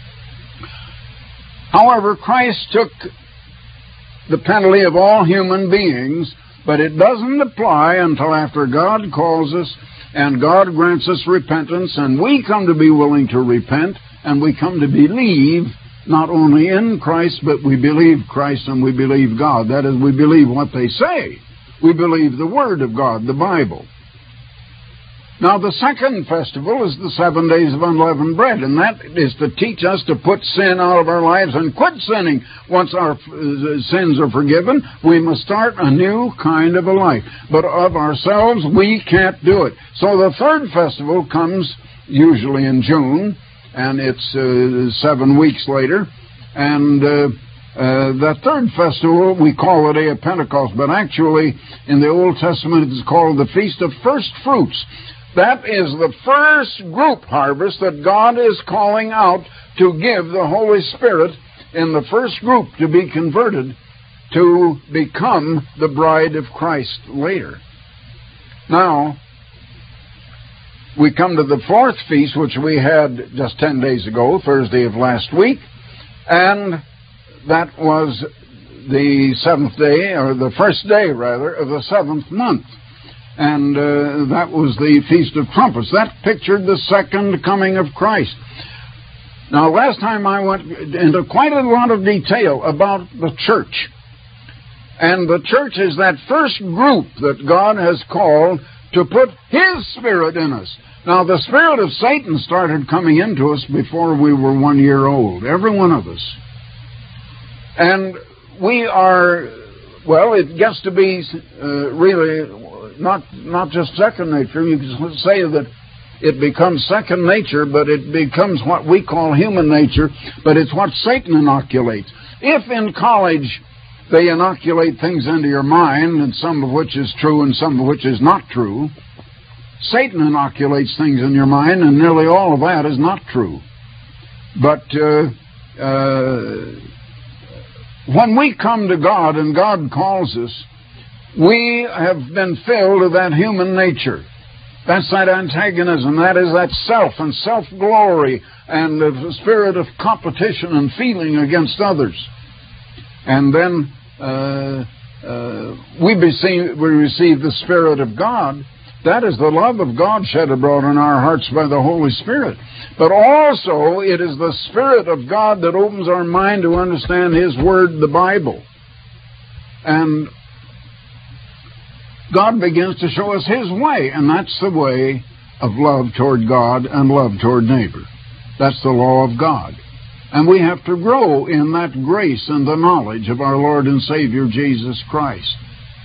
However, Christ took the penalty of all human beings, but it doesn't apply until after God calls us and God grants us repentance, and we come to be willing to repent, and we come to believe not only in Christ, but we believe Christ and we believe God. That is, we believe what they say. We believe the Word of God, the Bible. Now, the second festival is the seven days of unleavened bread, and that is to teach us to put sin out of our lives and quit sinning. Once our uh, sins are forgiven, we must start a new kind of a life. But of ourselves, we can't do it. So the third festival comes usually in June, and it's uh, seven weeks later. And uh, uh, that third festival, we call the Day of Pentecost, but actually in the Old Testament it's called the Feast of First Fruits. That is the first group harvest that God is calling out to give the Holy Spirit in the first group to be converted to become the bride of Christ later. Now, we come to the fourth feast, which we had just ten days ago, Thursday of last week, and that was the seventh day, or the first day, rather, of the seventh month. And uh, that was the Feast of Trumpets. That pictured the second coming of Christ. Now, last time I went into quite a lot of detail about the church. And the church is that first group that God has called to put His Spirit in us. Now, the spirit of Satan started coming into us before we were one year old, every one of us. And we are, well, it gets to be uh, really not not just second nature. You can say that it becomes second nature, but it becomes what we call human nature, but it's what Satan inoculates. If in college they inoculate things into your mind, and some of which is true and some of which is not true, Satan inoculates things in your mind, and nearly all of that is not true. But uh, uh, when we come to God and God calls us, we have been filled with that human nature. That's that antagonism. That is that self and self-glory and the spirit of competition and feeling against others. And then uh, uh, we, receive, we receive the Spirit of God. That is the love of God shed abroad in our hearts by the Holy Spirit. But also, it is the Spirit of God that opens our mind to understand His Word, the Bible. And God begins to show us His way, and that's the way of love toward God and love toward neighbor. That's the law of God. And we have to grow in that grace and the knowledge of our Lord and Savior Jesus Christ.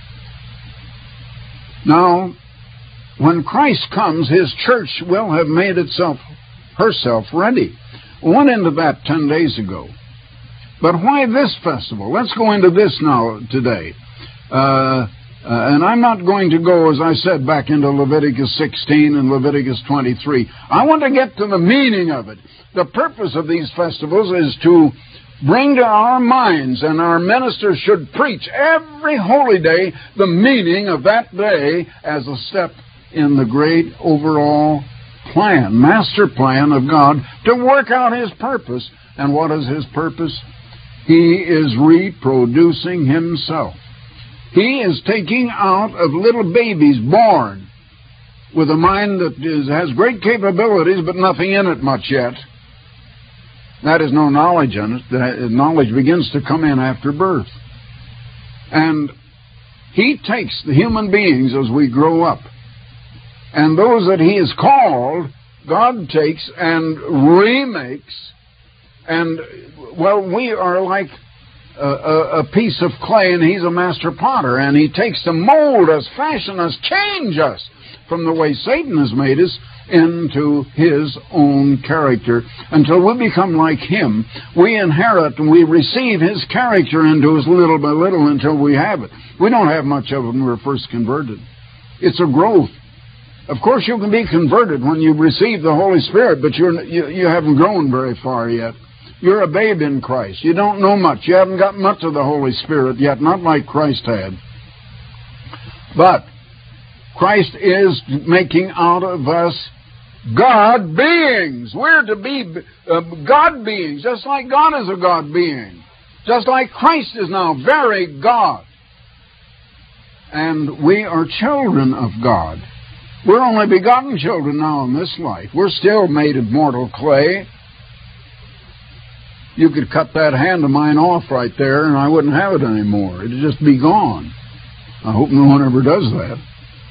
Now, when Christ comes, His church will have made itself, herself ready. We went into that ten days ago. But why this festival? Let's go into this now today. Uh... Uh, and I'm not going to go, as I said, back into Leviticus sixteen and Leviticus twenty-three. I want to get to the meaning of it. The purpose of these festivals is to bring to our minds, and our ministers should preach every holy day, the meaning of that day as a step in the great overall plan, master plan of God to work out His purpose. And what is His purpose? He is reproducing Himself. He is taking out of little babies born with a mind that is, has great capabilities, but nothing in it much yet. That is no knowledge in it. The knowledge begins to come in after birth. And He takes the human beings as we grow up. And those that He has called, God takes and remakes. And, well, we are like A, a piece of clay, and He's a master potter, and He takes to mold us, fashion us, change us from the way Satan has made us into His own character until we become like Him. We inherit and we receive His character into us little by little until we have it. We don't have much of it when we're first converted. It's a growth. Of course, you can be converted when you receive the Holy Spirit, but you're, you, you haven't grown very far yet. You're a babe in Christ. You don't know much. You haven't got much of the Holy Spirit yet, not like Christ had. But Christ is making out of us God beings. We're to be uh, God beings, just like God is a God being. Just like Christ is now very God. And we are children of God. We're only begotten children now in this life. We're still made of mortal clay. you could cut that hand of mine off right there and I wouldn't have it anymore. It'd just be gone. I hope no one ever does that.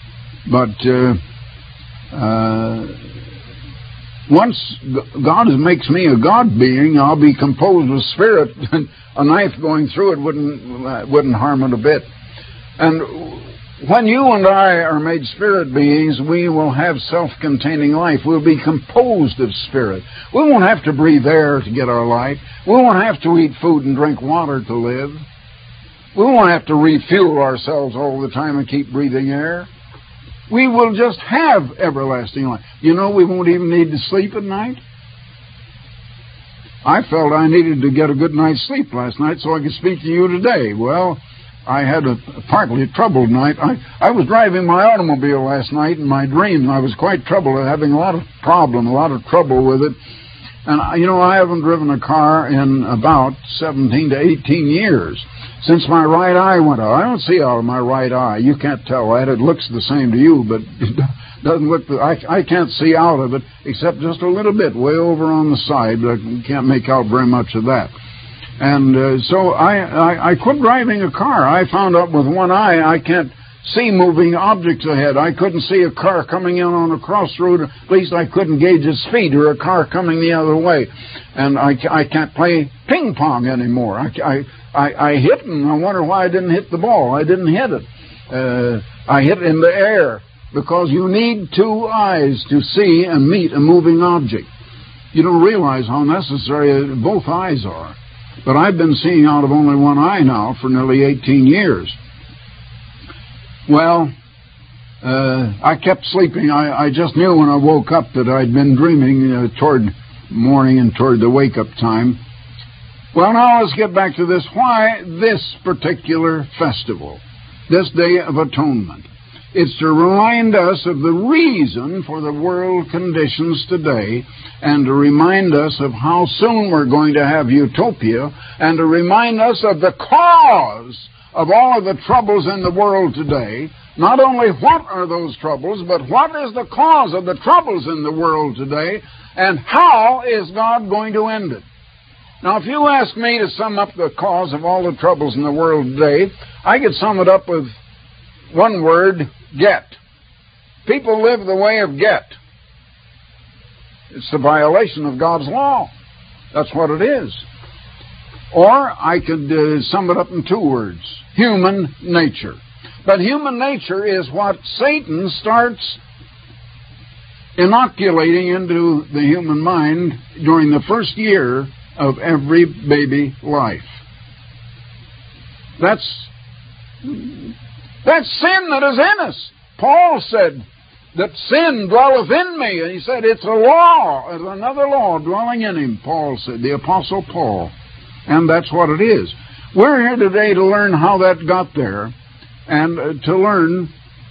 But uh, uh, once God makes me a God being, I'll be composed with spirit. A knife going through it wouldn't wouldn't harm it a bit. And when you and I are made spirit beings, we will have self-containing life. We'll be composed of spirit. We won't have to breathe air to get our life. We won't have to eat food and drink water to live. We won't have to refuel ourselves all the time and keep breathing air. We will just have everlasting life. You know, we won't even need to sleep at night. I felt I needed to get a good night's sleep last night so I could speak to you today. Well, I had a partly troubled night. I, I was driving my automobile last night in my dream. I was quite troubled, having a lot of problem, a lot of trouble with it. And, you know, I haven't driven a car in about seventeen to eighteen years. Since my right eye went out. I don't see out of my right eye. You can't tell that. It looks the same to you, but it doesn't look... The, I, I can't see out of it except just a little bit, way over on the side. But I can't make out very much of that. And uh, so I, I, I quit driving a car. I found out with one eye I can't see moving objects ahead. I couldn't see a car coming in on a crossroad. At least I couldn't gauge its speed, or a car coming the other way. And I, I can't play ping pong anymore. I, I, I, I hit and I wonder why I didn't hit the ball. I didn't hit it. Uh, I hit it in the air because you need two eyes to see and meet a moving object. You don't realize how necessary both eyes are. But I've been seeing out of only one eye now for nearly eighteen years. Well, uh, I kept sleeping. I, I just knew when I woke up that I'd been dreaming uh, toward morning and toward the wake-up time. Well, now let's get back to this. Why this particular festival, this Day of Atonement? It's to remind us of the reason for the world conditions today, and to remind us of how soon we're going to have utopia, and to remind us of the cause of all of the troubles in the world today. Not only what are those troubles, but what is the cause of the troubles in the world today, and how is God going to end it? Now, if you ask me to sum up the cause of all the troubles in the world today, I could sum it up with one word: get. People live the way of get. It's the violation of God's law. That's what it is. Or I could uh, sum it up in two words: human nature. But human nature is what Satan starts inoculating into the human mind during the first year of every baby life. That's, that's sin that is in us. Paul said that sin dwelleth in me. And he said it's a law, it's another law dwelling in him, Paul said, the Apostle Paul. And that's what it is. We're here today to learn how that got there, and uh, to learn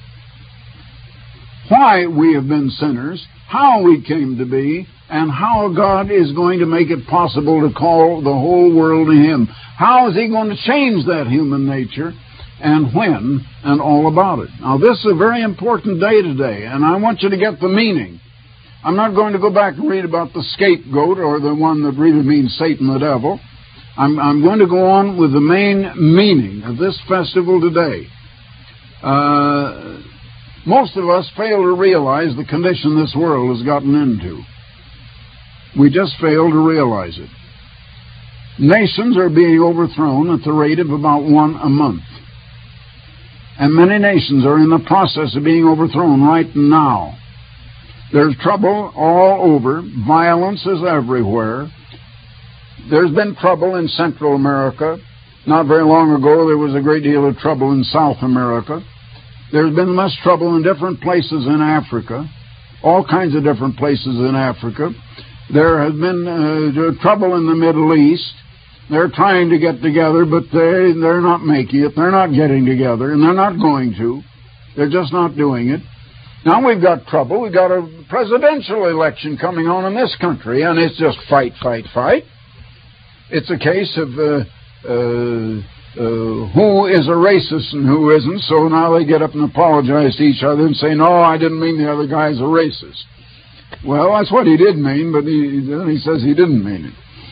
why we have been sinners, how we came to be, and how God is going to make it possible to call the whole world to Him. How is He going to change that human nature, and when, and all about it. Now, this is a very important day today, and I want you to get the meaning. I'm not going to go back and read about the scapegoat, or the one that really means Satan the devil. I'm, I'm going to go on with the main meaning of this festival today. Uh, most of us fail to realize the condition this world has gotten into. We just fail to realize it. Nations are being overthrown at the rate of about one a month. And many nations are in the process of being overthrown right now. There's trouble all over. Violence is everywhere. There's been trouble in Central America. Not very long ago, there was a great deal of trouble in South America. There's been much trouble in different places in Africa, all kinds of different places in Africa. There has been uh, trouble in the Middle East. They're trying to get together, but they, they're not making it. They're not getting together, and they're not going to. They're just not doing it. Now we've got trouble. We've got a presidential election coming on in this country, and it's just fight, fight, fight. It's a case of uh, uh, uh, who is a racist and who isn't, so now they get up and apologize to each other and say, no, I didn't mean the other guy's a racist. Well, that's what he did mean, but he, then he says he didn't mean it.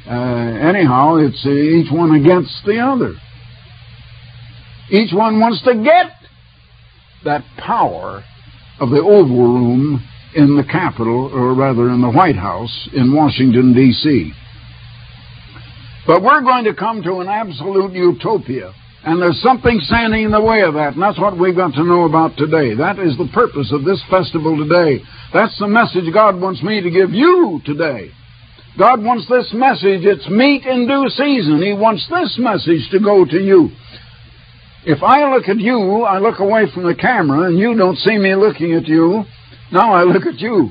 Uh, anyhow, it's uh, each one against the other. Each one wants to get that power of the Oval Room in the Capitol, or rather in the White House in Washington, D C But we're going to come to an absolute utopia, and there's something standing in the way of that, and that's what we've got to know about today. That is the purpose of this festival today. That's the message God wants me to give you today. God wants this message, it's meat in due season. He wants this message to go to you. If I look at you, I look away from the camera, and you don't see me looking at you. Now I look at you.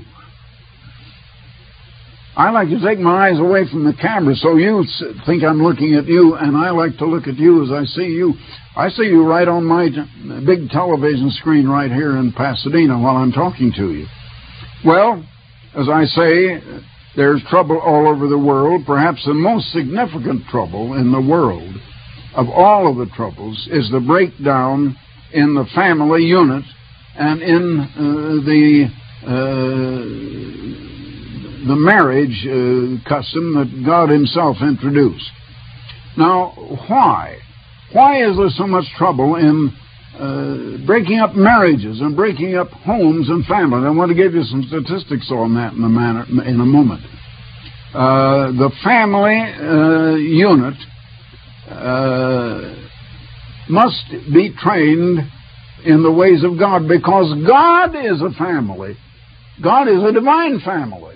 I like to take my eyes away from the camera so you think I'm looking at you, and I like to look at you as I see you. I see you right on my big television screen right here in Pasadena while I'm talking to you. Well, as I say, there's trouble all over the world. Perhaps the most significant trouble in the world of all of the troubles is the breakdown in the family unit and in uh, the uh, the marriage uh, custom that God Himself introduced. Now, why? Why is there so much trouble in uh, breaking up marriages and breaking up homes and families? I want to give you some statistics on that in a, manner, in a moment. Uh, the family uh, unit uh, must be trained in the ways of God, because God is a family. God is a divine family.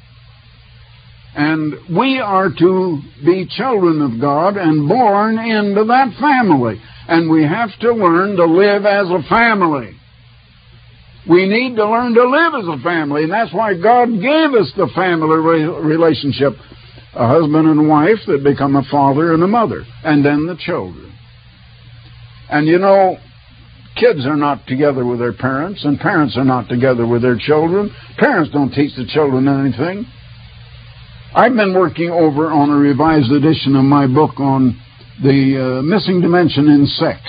And we are to be children of God and born into that family. And we have to learn to live as a family. We need to learn to live as a family, and that's why God gave us the family re- relationship. A husband and wife that become a father and a mother, and then the children. And you know, kids are not together with their parents, and parents are not together with their children. Parents don't teach the children anything. I've been working over on a revised edition of my book on the uh, missing dimension in sex.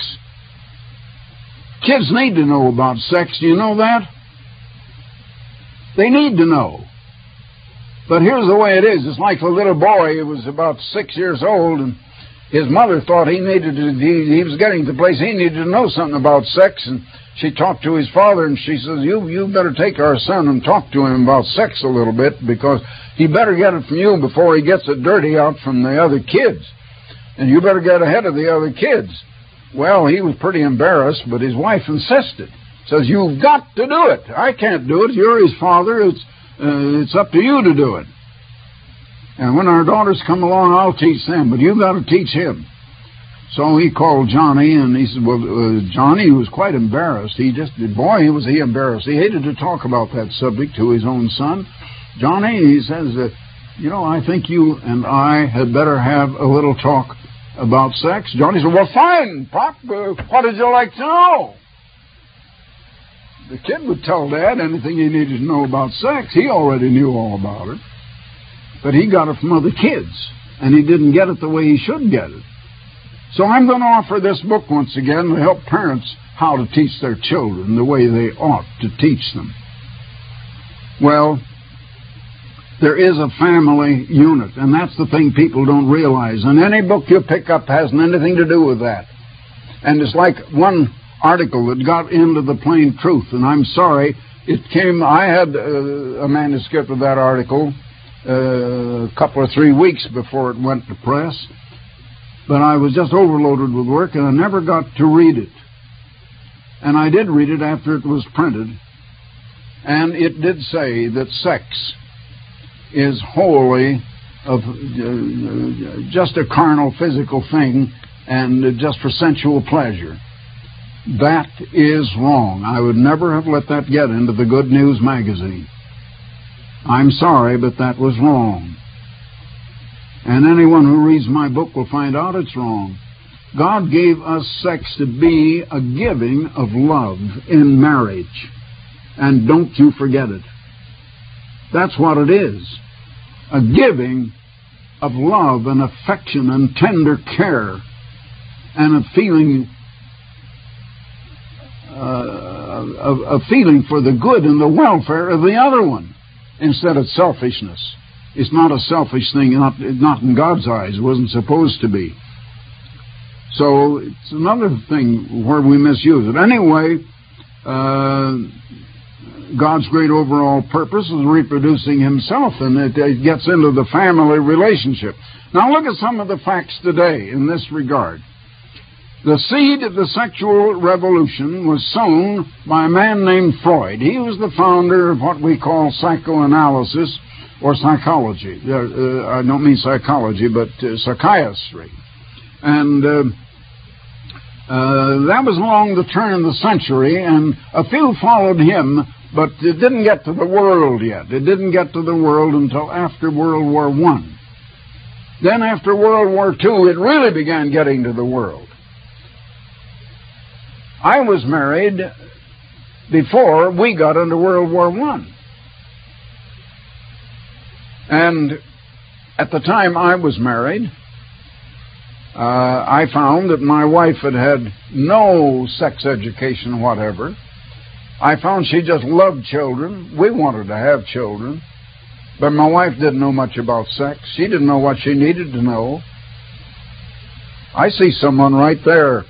Kids need to know about sex. Do you know that? They need to know. But here's the way it is. It's like a little boy who was about six years old, and his mother thought he needed to, he, he was getting to the place he needed to know something about sex, and she talked to his father, and she says, you, you better take our son and talk to him about sex a little bit, because he better get it from you before he gets it dirty out from the other kids. And you better get ahead of the other kids. Well, he was pretty embarrassed, but his wife insisted. Says, you've got to do it. I can't do it. You're his father. It's, uh, it's up to you to do it. And when our daughters come along, I'll teach them, but you've got to teach him. So he called Johnny, and he said, well, uh, Johnny was quite embarrassed. He just, boy, was he embarrassed. He hated to talk about that subject to his own son. Johnny, he says, uh, you know, I think you and I had better have a little talk about sex. Johnny said, well, fine, Pop. Uh, what did you like to know? The kid would tell Dad anything he needed to know about sex. He already knew all about it. But he got it from other kids, and he didn't get it the way he should get it. So I'm going to offer this book once again to help parents how to teach their children the way they ought to teach them. Well, there is a family unit, and that's the thing people don't realize. And any book you pick up hasn't anything to do with that. And it's like one article that got into the Plain Truth, and I'm sorry, it came, I had uh, a manuscript of that article uh, a couple or three weeks before it went to press, but I was just overloaded with work, and I never got to read it. And I did read it after it was printed, and it did say that sex is wholly of uh, just a carnal, physical thing, and just for sensual pleasure. That is wrong. I would never have let that get into the Good News magazine. I'm sorry, but that was wrong. And anyone who reads my book will find out it's wrong. God gave us sex to be a giving of love in marriage. And don't you forget it. That's what it is. A giving of love and affection and tender care and a feeling uh, a, a feeling for the good and the welfare of the other one instead of selfishness. It's not a selfish thing, not, not in God's eyes. It wasn't supposed to be. So it's another thing where we misuse it. Anyway, uh, God's great overall purpose is reproducing himself, and it, it gets into the family relationship. Now look at some of the facts today in this regard. The seed of the sexual revolution was sown by a man named Freud. He was the founder of what we call psychoanalysis or psychology. Uh, uh, I don't mean psychology, but uh, psychiatry. And uh, uh, that was along the turn of the century, and a few followed him, but it didn't get to the world yet. It didn't get to the world until after World War One. Then after World War Two, it really began getting to the world. I was married before we got into World War One. And at the time I was married, uh, I found that my wife had had no sex education whatever. I found she just loved children. We wanted to have children. But my wife didn't know much about sex. She didn't know what she needed to know. I see someone right there.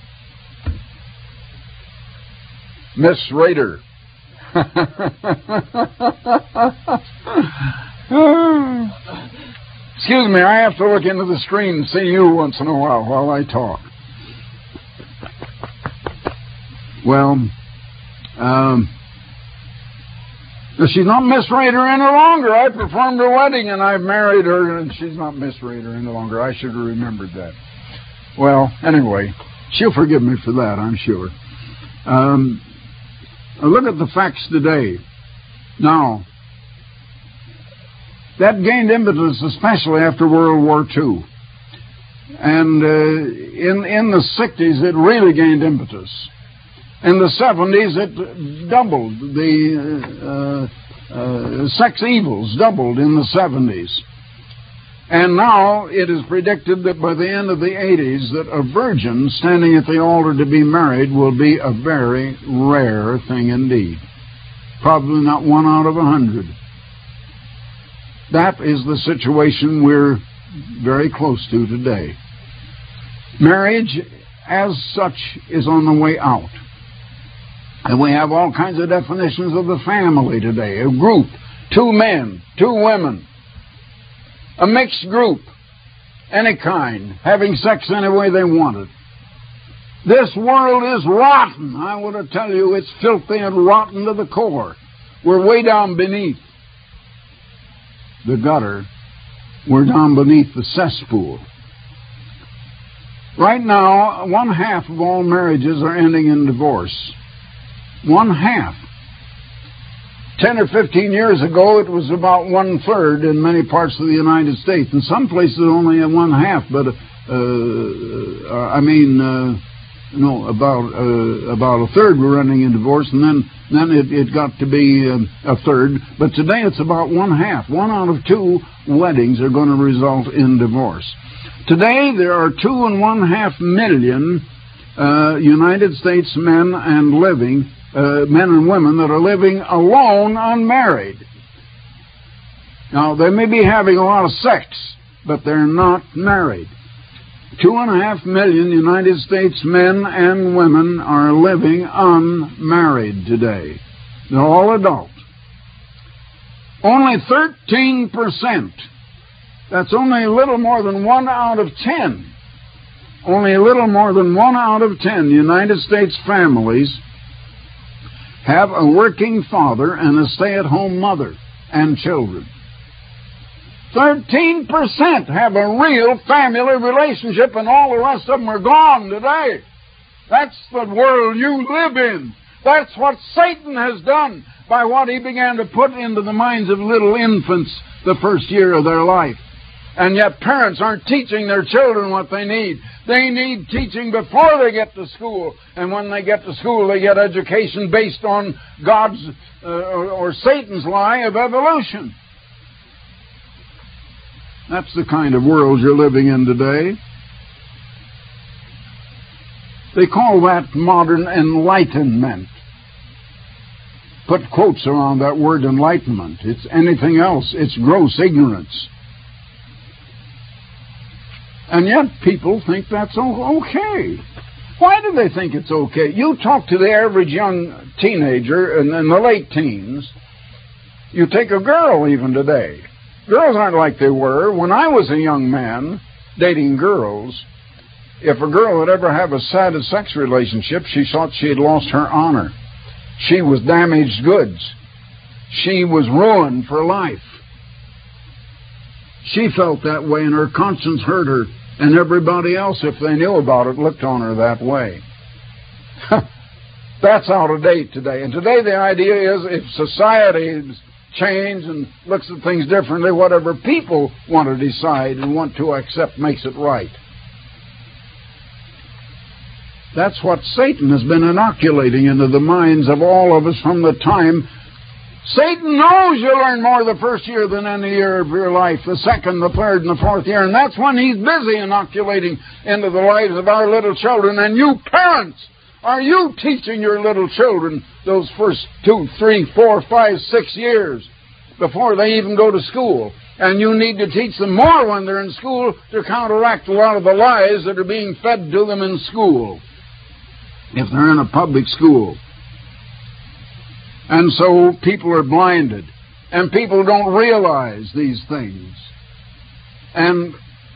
Miss Rader. Excuse me, I have to look into the screen and see you once in a while while I talk. Well, um, she's not Miss Rader any longer. I performed her wedding and I married her, and she's not Miss Rader any longer. I should have remembered that. Well, anyway, she'll forgive me for that, I'm sure. Um, look at the facts today. Now, that gained impetus especially after World War Two. And uh, in, in the sixties, it really gained impetus. In the seventies, it doubled. The uh, uh, sex evils doubled in the seventies. And now it is predicted that by the end of the eighties, that a virgin standing at the altar to be married will be a very rare thing indeed. Probably not one out of a hundred. That is the situation we're very close to today. Marriage, as such, is on the way out. And we have all kinds of definitions of the family today. A group, two men, two women, a mixed group, any kind, having sex any way they want it. This world is rotten. I want to tell you, it's filthy and rotten to the core. We're way down beneath the gutter. We're down beneath the cesspool. Right now, one half of all marriages are ending in divorce. One half. Ten or fifteen years ago, it was about one third in many parts of the United States. In some places, only one half. But uh, uh, I mean, uh, no, about uh, about a third were ending in divorce, and then then it, it got to be uh, a third. But today, it's about one half. One out of two weddings are going to result in divorce. Today, there are two and one half million uh, United States men and living. Uh, men and women that are living alone, unmarried. Now, they may be having a lot of sex, but they're not married. Two and a half million United States men and women are living unmarried today. They're all adult. Only thirteen percent, that's only a little more than one out of ten, only a little more than one out of ten United States families have a working father and a stay-at-home mother and children. Thirteen percent have a real family relationship, and all the rest of them are gone today. That's the world you live in. That's what Satan has done by what he began to put into the minds of little infants the first year of their life. And yet parents aren't teaching their children what they need. They need teaching before they get to school. And when they get to school, they get education based on God's uh, or, or Satan's lie of evolution. That's the kind of world you're living in today. They call that modern enlightenment. put quotes around that word enlightenment. It's anything else. It's gross ignorance. And yet people think that's okay. Why do they think it's okay? You talk to the average young teenager in, in the late teens. You take a girl even today. Girls aren't like they were. When I was a young man dating girls, if a girl would ever have a sad sex relationship, she thought she had lost her honor. She was damaged goods. She was ruined for life. She felt that way, and her conscience hurt her, and everybody else, if they knew about it, looked on her that way. That's out of date today. And today the idea is if society change and looks at things differently, whatever people want to decide and want to accept makes it right. That's what Satan has been inoculating into the minds of all of us from the time. Satan knows you learn more the first year than any year of your life, the second, the third, and the fourth year, and that's when he's busy inoculating into the lives of our little children. And you parents, are you teaching your little children those first two, three, four, five, six years before they even go to school? And you need to teach them more when they're in school to counteract a lot of the lies that are being fed to them in school, if they're in a public school. And so people are blinded, and people don't realize these things. And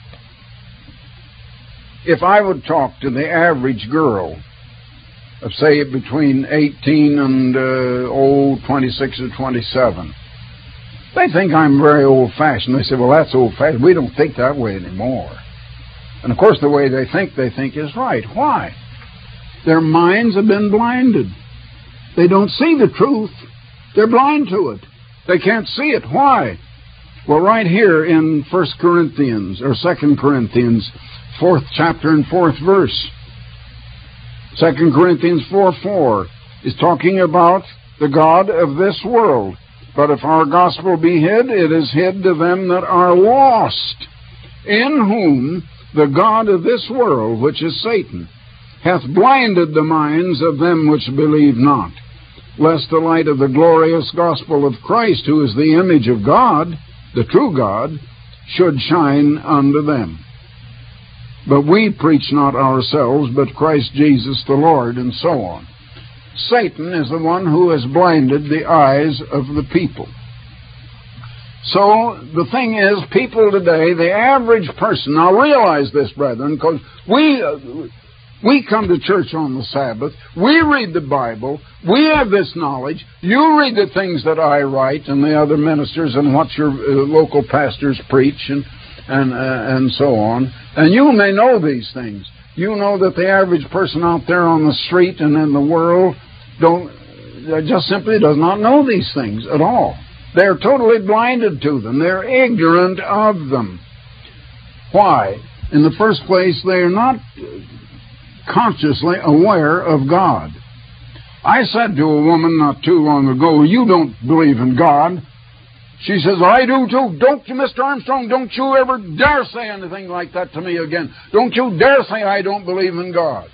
if I would talk to the average girl of, say, between eighteen and uh, oh, twenty-six or twenty-seven, they think I'm very old-fashioned. They say, well, that's old-fashioned. We don't think that way anymore. And, of course, the way they think, they think is right. Why? Their minds have been blinded. They don't see the truth. They're blind to it. They can't see it. Why? Well, right here in First Corinthians, or Second Corinthians, fourth chapter and fourth verse, Second Corinthians four four is talking about the God of this world. But if our gospel be hid, it is hid to them that are lost, in whom the God of this world, which is Satan, hath blinded the minds of them which believe not, lest the light of the glorious gospel of Christ, who is the image of God, the true God, should shine unto them. But we preach not ourselves, but Christ Jesus the Lord, and so on. Satan is the one who has blinded the eyes of the people. So the thing is, people today, the average person, now realize this, brethren, because we... Uh, We come to church on the Sabbath. We read the Bible. We have this knowledge. You read the things that I write and the other ministers and what your uh, local pastors preach and and uh, and so on. And you may know these things. You know that the average person out there on the street and in the world don't uh, just simply does not know these things at all. They're totally blinded to them. They're ignorant of them. Why? In the first place, they are not consciously aware of God. I said to a woman not too long ago, you don't believe in God. She says, I do too. Don't you, Mister Armstrong, don't you ever dare say anything like that to me again. Don't you dare say I don't believe in God.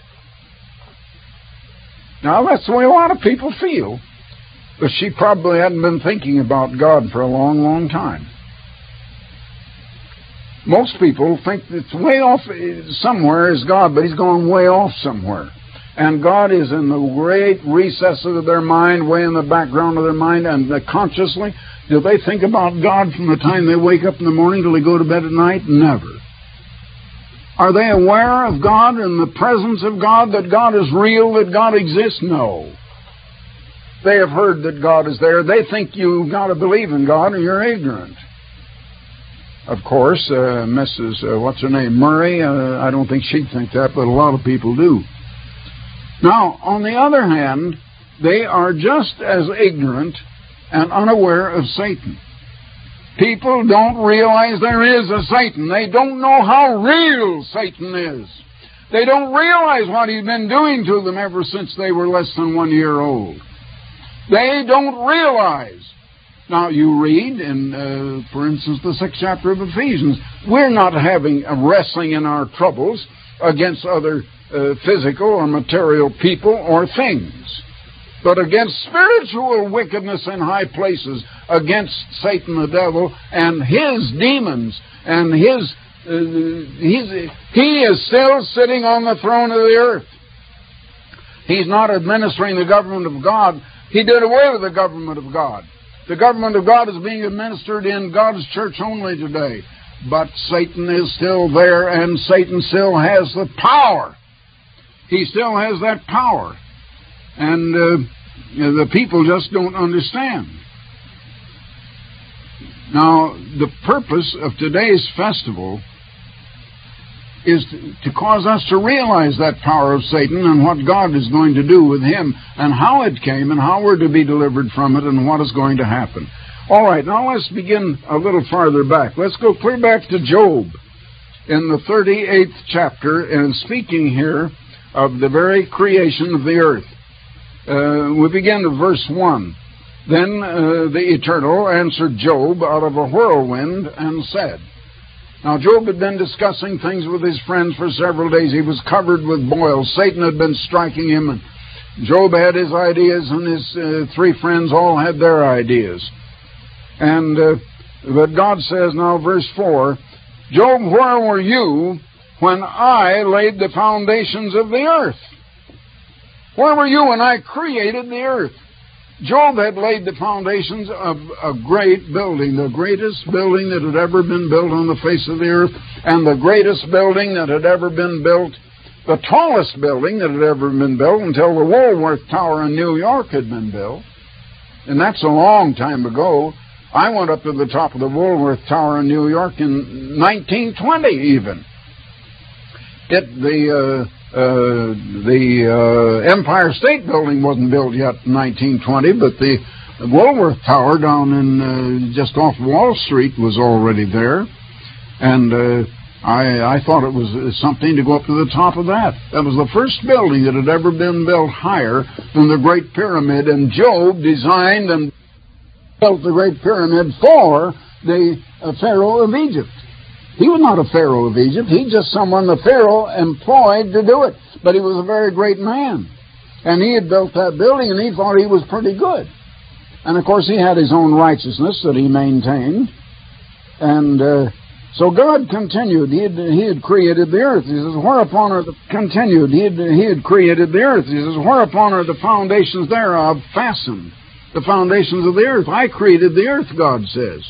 Now, that's the way a lot of people feel. But she probably hadn't been thinking about God for a long, long time. Most people think it's way off somewhere is God, but he's gone way off somewhere. And God is in the great recesses of their mind, way in the background of their mind, and consciously, do they think about God from the time they wake up in the morning till they go to bed at night? Never. Are they aware of God and the presence of God, that God is real, that God exists? No. They have heard that God is there. They think you've got to believe in God or you're ignorant. Of course, uh, Missus Uh, what's her name, Murray, uh, I don't think she'd think that, but a lot of people do. Now, on the other hand, they are just as ignorant and unaware of Satan. People don't realize there is a Satan. They don't know how real Satan is. They don't realize what he's been doing to them ever since they were less than one year old. They don't realize. Now, you read in, uh, for instance, the sixth chapter of Ephesians, we're not having a wrestling in our troubles against other uh, physical or material people or things. but against spiritual wickedness in high places, against Satan the devil and his demons and his uh, he's, he is still sitting on the throne of the earth. He's not administering the government of God. He did away with the government of God. The government of God is being administered in God's church only today. But Satan is still there, and Satan still has the power. He still has that power. And uh, the people just don't understand. Now, the purpose of today's festival is to, to cause us to realize that power of Satan and what God is going to do with him and how it came and how we're to be delivered from it and what is going to happen. All right, now let's begin a little farther back. Let's go clear back to Job in the thirty-eighth chapter, and speaking here of the very creation of the earth. Uh, we begin at verse one. Then uh, the Eternal answered Job out of a whirlwind and said. Now, Job had been discussing things with his friends for several days. He was covered with boils. Satan had been striking him, and Job had his ideas, and his uh, three friends all had their ideas. And uh, but God says now, verse four, Job, where were you when I laid the foundations of the earth? Where were you when I created the earth? Job had laid the foundations of a great building, the greatest building that had ever been built on the face of the earth, and the greatest building that had ever been built, the tallest building that had ever been built until the Woolworth Tower in New York had been built. And that's a long time ago. I went up to the top of the Woolworth Tower in New York in nineteen twenty even. It, the... Uh, Uh, the uh, Empire State Building wasn't built yet in nineteen twenty, but the Woolworth Tower down in uh, just off Wall Street was already there, and uh, I, I thought it was something to go up to the top of that. That was the first building that had ever been built higher than the Great Pyramid, and Job designed and built the Great Pyramid for the uh, Pharaoh of Egypt. He was not a Pharaoh of Egypt. He's just someone the Pharaoh employed to do it. But he was a very great man. And he had built that building, and he thought he was pretty good. And, of course, he had his own righteousness that he maintained. And uh, so God continued. He had, he had created the earth. He says, whereupon are the... Continued. He had, he had created the earth. He says, whereupon are the foundations thereof fastened? The foundations of the earth. I created the earth, God says.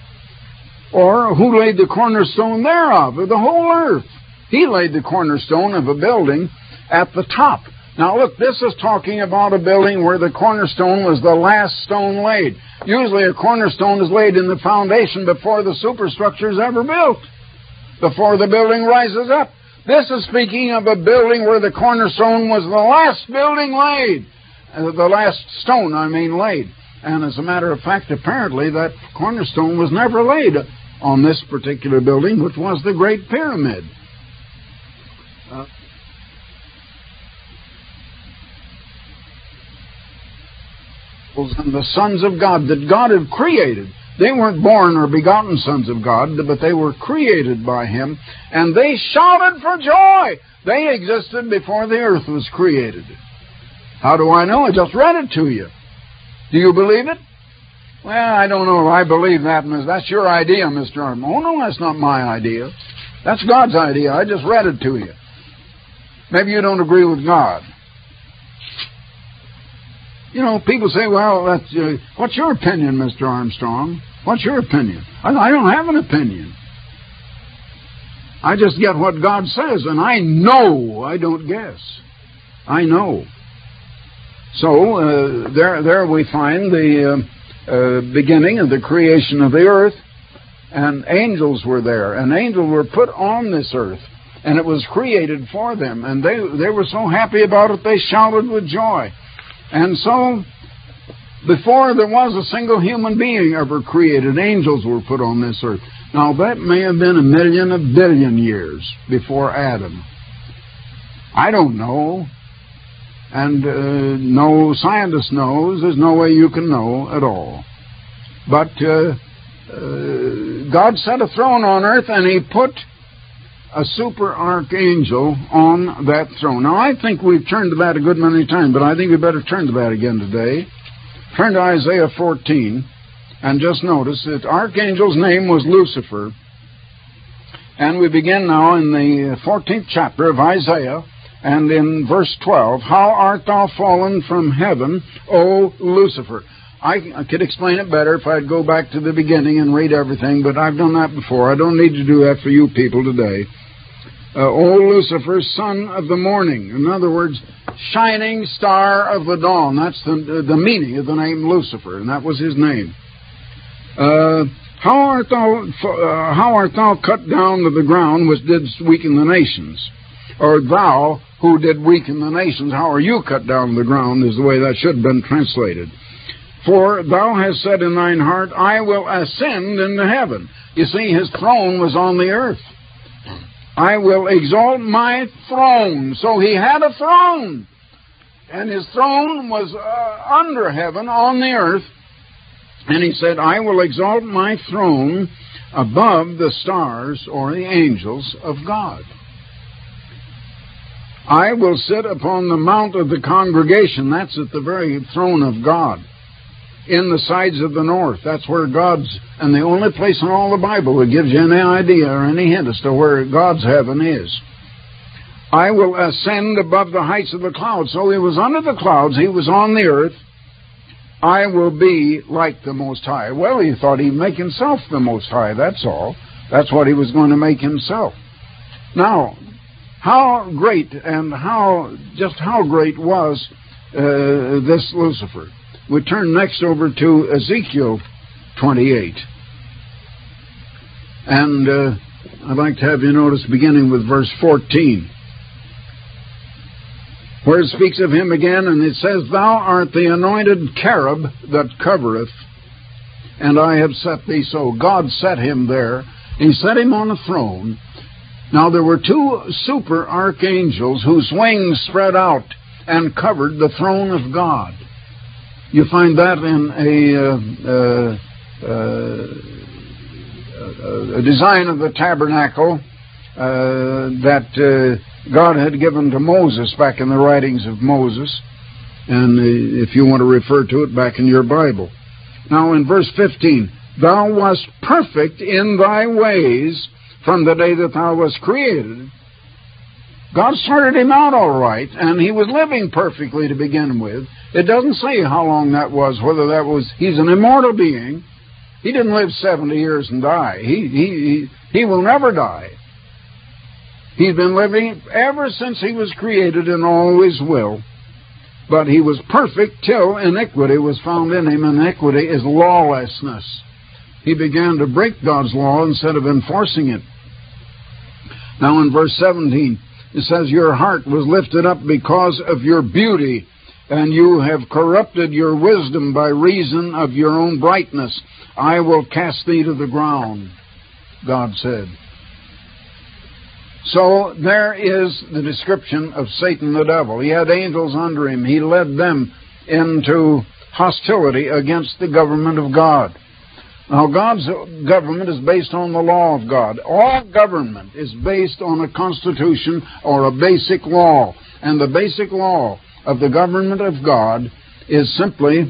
Or who laid the cornerstone thereof, of the whole earth? He laid the cornerstone of a building at the top. Now look, this is talking about a building where the cornerstone was the last stone laid. Usually a cornerstone is laid in the foundation before the superstructure is ever built, before the building rises up. This is speaking of a building where the cornerstone was the last building laid, uh, the last stone, I mean, laid. And as a matter of fact, apparently that cornerstone was never laid on this particular building, which was the Great Pyramid. Uh, and the sons of God that God had created. They weren't born or begotten sons of God, but they were created by Him, and they shouted for joy. They existed before the earth was created. How do I know? I just read it to you. Do you believe it? Well, I don't know if I believe that. That's your idea, Mister Arm. Oh, no, that's not my idea. That's God's idea. I just read it to you. Maybe you don't agree with God. You know, people say, well, that's, uh, what's your opinion, Mister Armstrong? What's your opinion? I, I don't have an opinion. I just get what God says, and I know. I don't guess. I know. So, uh, there, there we find the... Uh, Uh, beginning of the creation of the earth, and angels were there, and angels were put on this earth, and it was created for them, and they they were so happy about it they shouted with joy. And so before there was a single human being ever created, angels were put on this earth. Now that may have been a million, a billion years before Adam. I don't know. And uh, no scientist knows. There's no way you can know at all. But uh, uh, God set a throne on earth, and He put a super archangel on that throne. Now, I think we've turned to that a good many times, but I think we better turn to that again today. Turn to Isaiah fourteen, and just notice that archangel's name was Lucifer. And we begin now in the fourteenth chapter of Isaiah, and in verse twelve, "How art thou fallen from heaven, O Lucifer?" I, I could explain it better if I'd go back to the beginning and read everything, but I've done that before. I don't need to do that for you people today. Uh, O Lucifer, son of the morning. In other words, shining star of the dawn. That's the, the meaning of the name Lucifer, and that was his name. Uh, how art thou uh, how art thou cut down to the ground, which didst weaken the nations? Or thou, who did weaken the nations, how are you cut down to the ground, is the way that should have been translated. For thou hast said in thine heart, I will ascend into heaven. You see, his throne was on the earth. I will exalt my throne. So he had a throne. And his throne was uh, under heaven, on the earth. And he said, I will exalt my throne above the stars, or the angels of God. I will sit upon the mount of the congregation. That's at the very throne of God. In the sides of the north. That's where God's, and the only place in all the Bible that gives you any idea or any hint as to where God's heaven is. I will ascend above the heights of the clouds. So he was under the clouds. He was on the earth. I will be like the Most High. Well, he thought he'd make himself the Most High. That's all. That's what he was going to make himself. Now, how great and how, just how great was uh, this Lucifer? We turn next over to Ezekiel twenty-eight. And uh, I'd like to have you notice beginning with verse fourteen, where it speaks of him again, and it says, Thou art the anointed cherub that covereth, and I have set thee so. God set him there. He set him on a throne. Now there were two super archangels whose wings spread out and covered the throne of God. You find that in a, uh, uh, uh, a design of the tabernacle uh, that uh, God had given to Moses back in the writings of Moses. And uh, if you want to refer to it, back in your Bible. Now in verse fifteen, Thou wast perfect in thy ways from the day that thou wast created. God started him out all right, and he was living perfectly to begin with. It doesn't say how long that was, whether that was, he's an immortal being. He didn't live seventy years and die. He, he, he, he will never die. He's been living ever since he was created and always will. But he was perfect till iniquity was found in him. Iniquity is lawlessness. He began to break God's law instead of enforcing it. Now in verse seventeen, it says, Your heart was lifted up because of your beauty, and you have corrupted your wisdom by reason of your own brightness. I will cast thee to the ground, God said. So there is the description of Satan the devil. He had angels under him. He led them into hostility against the government of God. Now, God's government is based on the law of God. All government is based on a constitution or a basic law. And the basic law of the government of God is simply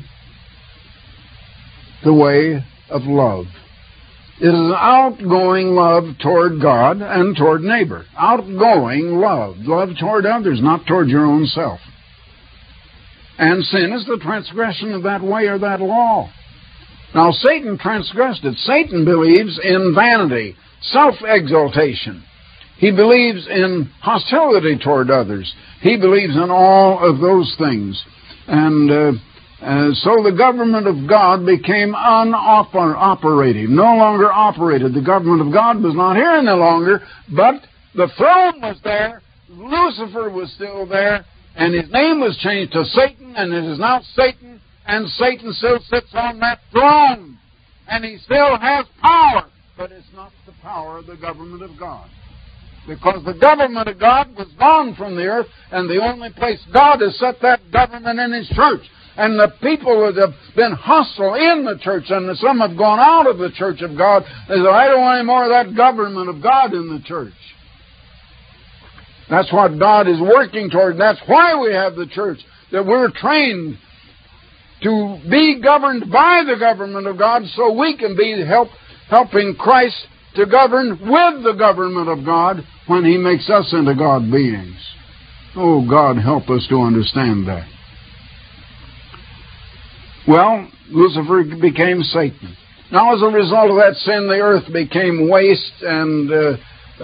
the way of love. It is outgoing love toward God and toward neighbor. Outgoing love. Love toward others, not toward your own self. And sin is the transgression of that way or that law. Now, Satan transgressed it. Satan believes in vanity, self-exaltation. He believes in hostility toward others. He believes in all of those things. And uh, uh, so the government of God became unoperative, no longer operated. The government of God was not here any longer, but the throne was there. Lucifer was still there, and his name was changed to Satan, and it is now Satan. And Satan still sits on that throne. And he still has power. But it's not the power of the government of God. Because the government of God was gone from the earth. And the only place God has set that government in His church. And the people that have been hostile in the church, and some have gone out of the church of God, they say, I don't want any more of that government of God in the church. That's what God is working toward. That's why we have the church, that we're trained to be governed by the government of God so we can be help, helping Christ to govern with the government of God when He makes us into God beings. Oh, God, help us to understand that. Well, Lucifer became Satan. Now, as a result of that sin, the earth became waste and, uh,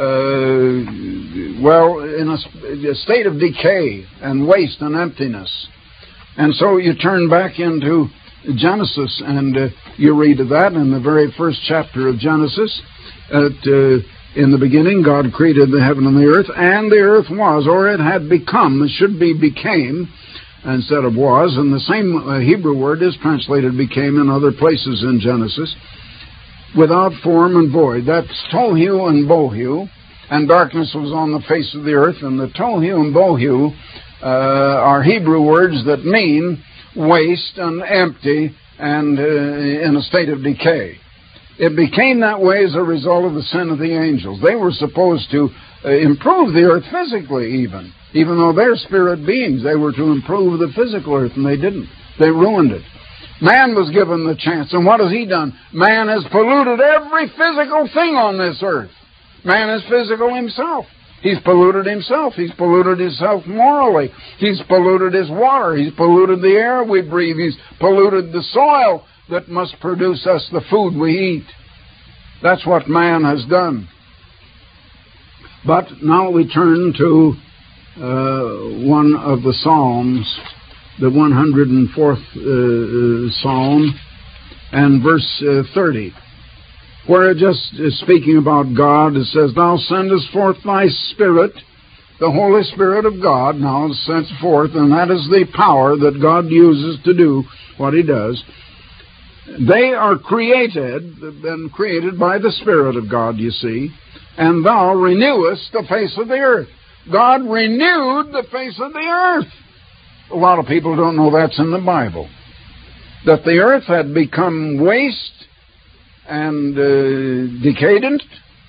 uh, well, in a, a state of decay and waste and emptiness. And so you turn back into Genesis, and uh, you read of that in the very first chapter of Genesis. That uh, in the beginning, God created the heaven and the earth, and the earth was, or it had become, it should be became, instead of was, and the same uh, Hebrew word is translated became in other places in Genesis, without form and void. That's tohu and bohu, and darkness was on the face of the earth, and the tohu and bohu uh, are Hebrew words that mean waste and empty and uh, in a state of decay. It became that way as a result of the sin of the angels. They were supposed to uh, improve the earth physically even. Even though they're spirit beings, they were to improve the physical earth, and they didn't. They ruined it. Man was given the chance, and what has he done? Man has polluted every physical thing on this earth. Man is physical himself. He's polluted himself. He's polluted himself morally. He's polluted his water. He's polluted the air we breathe. He's polluted the soil that must produce us the food we eat. That's what man has done. But now we turn to uh, one of the Psalms, the one hundred fourth uh, Psalm, and verse uh, thirty, where it just is speaking about God. It says, Thou sendest forth Thy Spirit, the Holy Spirit of God, now is sent forth, and that is the power that God uses to do what He does. They are created, been created by the Spirit of God, you see, and Thou renewest the face of the earth. God renewed the face of the earth. A lot of people don't know that's in the Bible. That the earth had become waste and uh, decadent,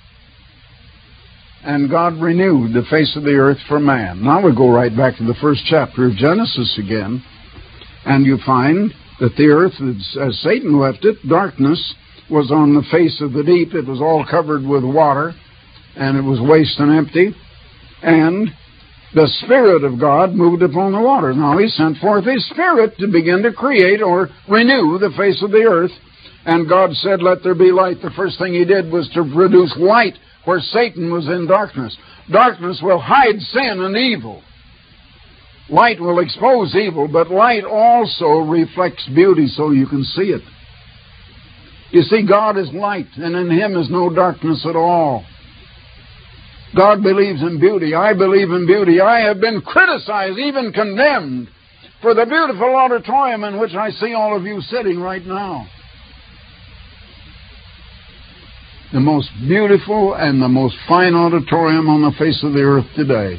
and God renewed the face of the earth for man. Now we go right back to the first chapter of Genesis again, and you find that the earth, as Satan left it, darkness was on the face of the deep. It was all covered with water, and it was waste and empty. And the Spirit of God moved upon the water. Now He sent forth His Spirit to begin to create or renew the face of the earth. And God said, Let there be light. The first thing He did was to produce light where Satan was in darkness. Darkness will hide sin and evil. Light will expose evil, but light also reflects beauty so you can see it. You see, God is light, and in Him is no darkness at all. God believes in beauty. I believe in beauty. I have been criticized, even condemned, for the beautiful auditorium in which I see all of you sitting right now. The most beautiful and the most fine auditorium on the face of the earth today.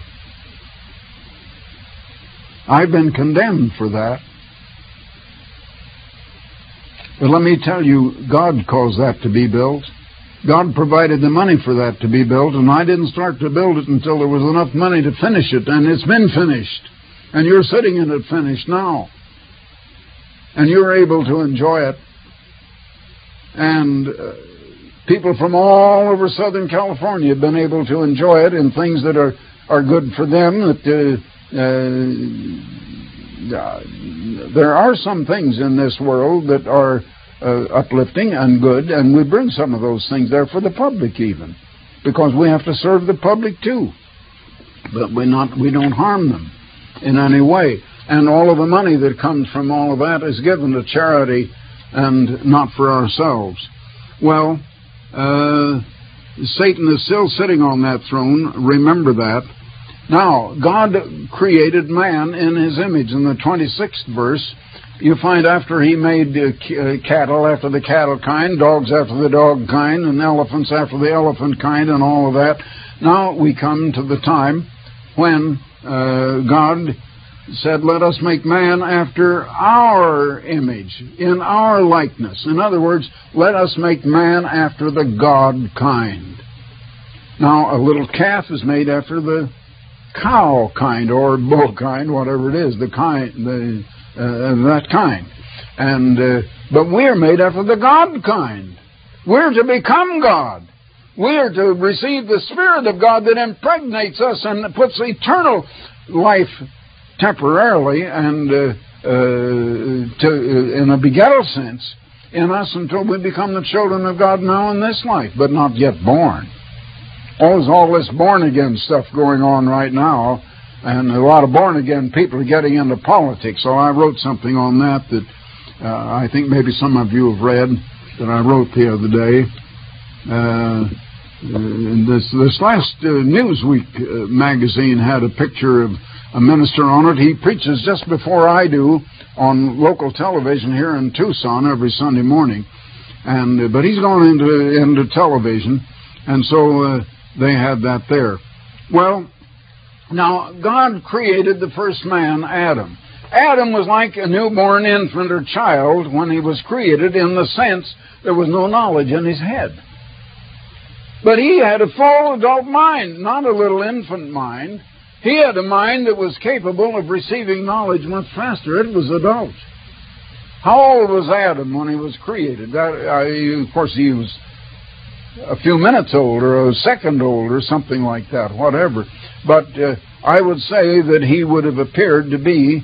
I've been condemned for that. But let me tell you, God caused that to be built. God provided the money for that to be built, and I didn't start to build it until there was enough money to finish it, and it's been finished. And you're sitting in it finished now. And you're able to enjoy it. And uh, people from all over Southern California have been able to enjoy it in things that are, are good for them. That uh, uh, there are some things in this world that are Uh, uplifting and good, and we bring some of those things there for the public even, because we have to serve the public too. But we not we don't harm them in any way. And all of the money that comes from all of that is given to charity and not for ourselves. Well, uh, Satan is still sitting on that throne. Remember that. Now, God created man in His image. In the twenty-sixth verse, you find after He made uh, cattle after the cattle kind, dogs after the dog kind, and elephants after the elephant kind, and all of that. Now we come to the time when uh, God said, Let us make man after our image, in our likeness. In other words, let us make man after the God kind. Now, a little calf is made after the cow kind or bull kind, whatever it is, the kind, the uh, that kind. And uh, but we're made after the God kind. We're to become God. We are to receive the Spirit of God that impregnates us and puts eternal life temporarily and uh, uh, to, uh, in a begettal sense in us until we become the children of God now in this life, but not yet born. Oh, there's all this born-again stuff going on right now, and a lot of born-again people are getting into politics. So I wrote something on that that uh, I think maybe some of you have read, that I wrote the other day. Uh, this, this last uh, Newsweek uh, magazine had a picture of a minister on it. He preaches just before I do on local television here in Tucson every Sunday morning, and uh, but he's gone into into television, and so uh, they had that there. Well, now God created the first man, Adam. Adam was like a newborn infant or child when he was created, in the sense there was no knowledge in his head. But he had a full adult mind, not a little infant mind. He had a mind that was capable of receiving knowledge much faster. It was adult. How old was Adam when he was created? That, uh, of course, he was a few minutes old or a second old or something like that, whatever. But uh, I would say that he would have appeared to be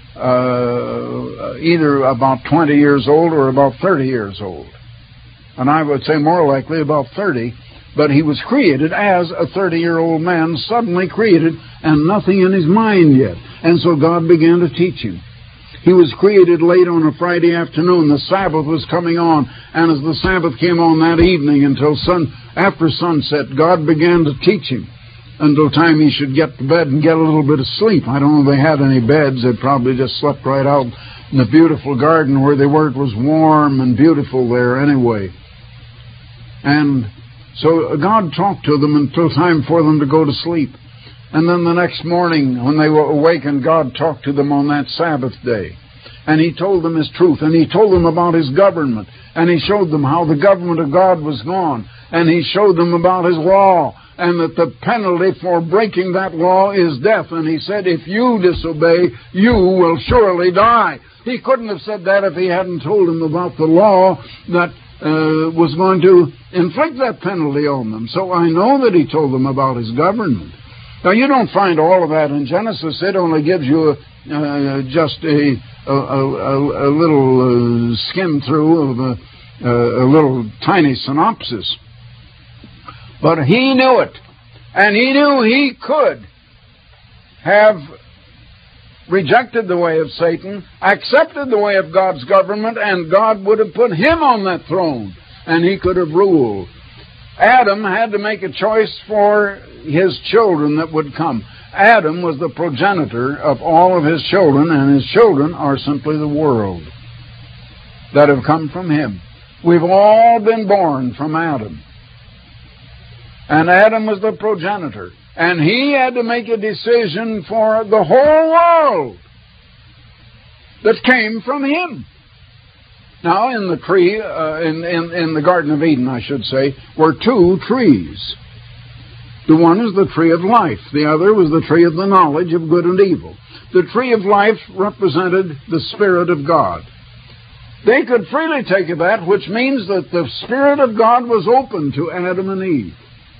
uh, either about twenty years old or about thirty years old. And I would say more likely about thirty. But he was created as a thirty-year-old man, suddenly created, and nothing in his mind yet. And so God began to teach him. He was created late on a Friday afternoon. The Sabbath was coming on. And as the Sabbath came on that evening until sun, after sunset, God began to teach him until time he should get to bed and get a little bit of sleep. I don't know if they had any beds. They probably just slept right out in the beautiful garden where they were. It was warm and beautiful there anyway. And so God talked to them until time for them to go to sleep. And then the next morning, when they were awakened, God talked to them on that Sabbath day. And He told them His truth. And He told them about His government. And He showed them how the government of God was gone. And He showed them about His law. And that the penalty for breaking that law is death. And He said, if you disobey, you will surely die. He couldn't have said that if He hadn't told them about the law that Uh, was going to inflict that penalty on them. So I know that He told them about His government. Now, you don't find all of that in Genesis. It only gives you a, uh, just a, a, a, a little uh, skim through of a, a little tiny synopsis. But He knew it. And He knew He could have rejected the way of Satan, accepted the way of God's government, and God would have put Him on that throne, and He could have ruled. Adam had to make a choice for his children that would come. Adam was the progenitor of all of his children, and his children are simply the world that have come from him. We've all been born from Adam. And Adam was the progenitor. And he had to make a decision for the whole world that came from him. Now, in the tree, uh, in, in, in the Garden of Eden, I should say, were two trees. The one is the tree of life. The other was the tree of the knowledge of good and evil. The tree of life represented the Spirit of God. They could freely take of that, which means that the Spirit of God was open to Adam and Eve.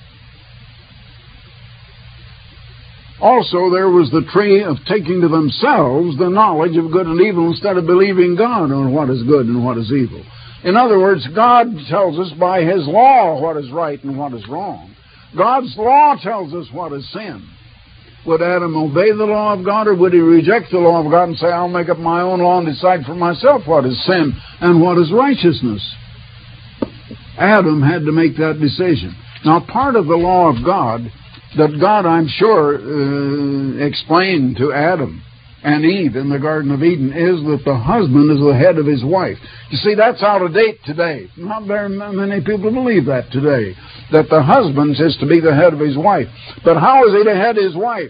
Also, there was the tree of taking to themselves the knowledge of good and evil instead of believing God on what is good and what is evil. In other words, God tells us by His law what is right and what is wrong. God's law tells us what is sin. Would Adam obey the law of God, or would he reject the law of God and say, I'll make up my own law and decide for myself what is sin and what is righteousness? Adam had to make that decision. Now, part of the law of God that God, I'm sure, uh, explained to Adam and Eve in the Garden of Eden is that the husband is the head of his wife. You see, that's out of date today. Not very many people believe that today, that the husband is to be the head of his wife. But how is he to head his wife?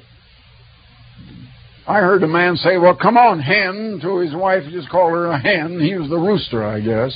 I heard a man say, well, come on, hen, to his wife. Just call her a hen. He was the rooster, I guess.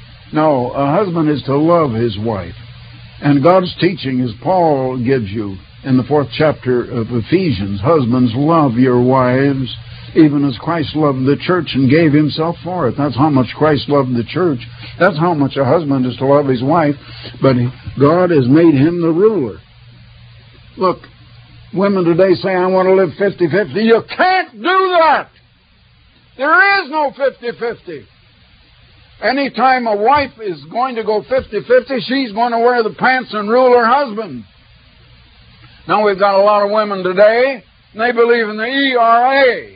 No, a husband is to love his wife. And God's teaching, as Paul gives you in the fourth chapter of Ephesians. Husbands, love your wives, even as Christ loved the church and gave himself for it. That's how much Christ loved the church. That's how much a husband is to love his wife. But God has made him the ruler. Look, women today say, I want to live fifty-fifty. You can't do that. There is no fifty-fifty. Anytime a wife is going to go fifty-fifty, she's going to wear the pants and rule her husband. Now we've got a lot of women today, and they believe in the E R A.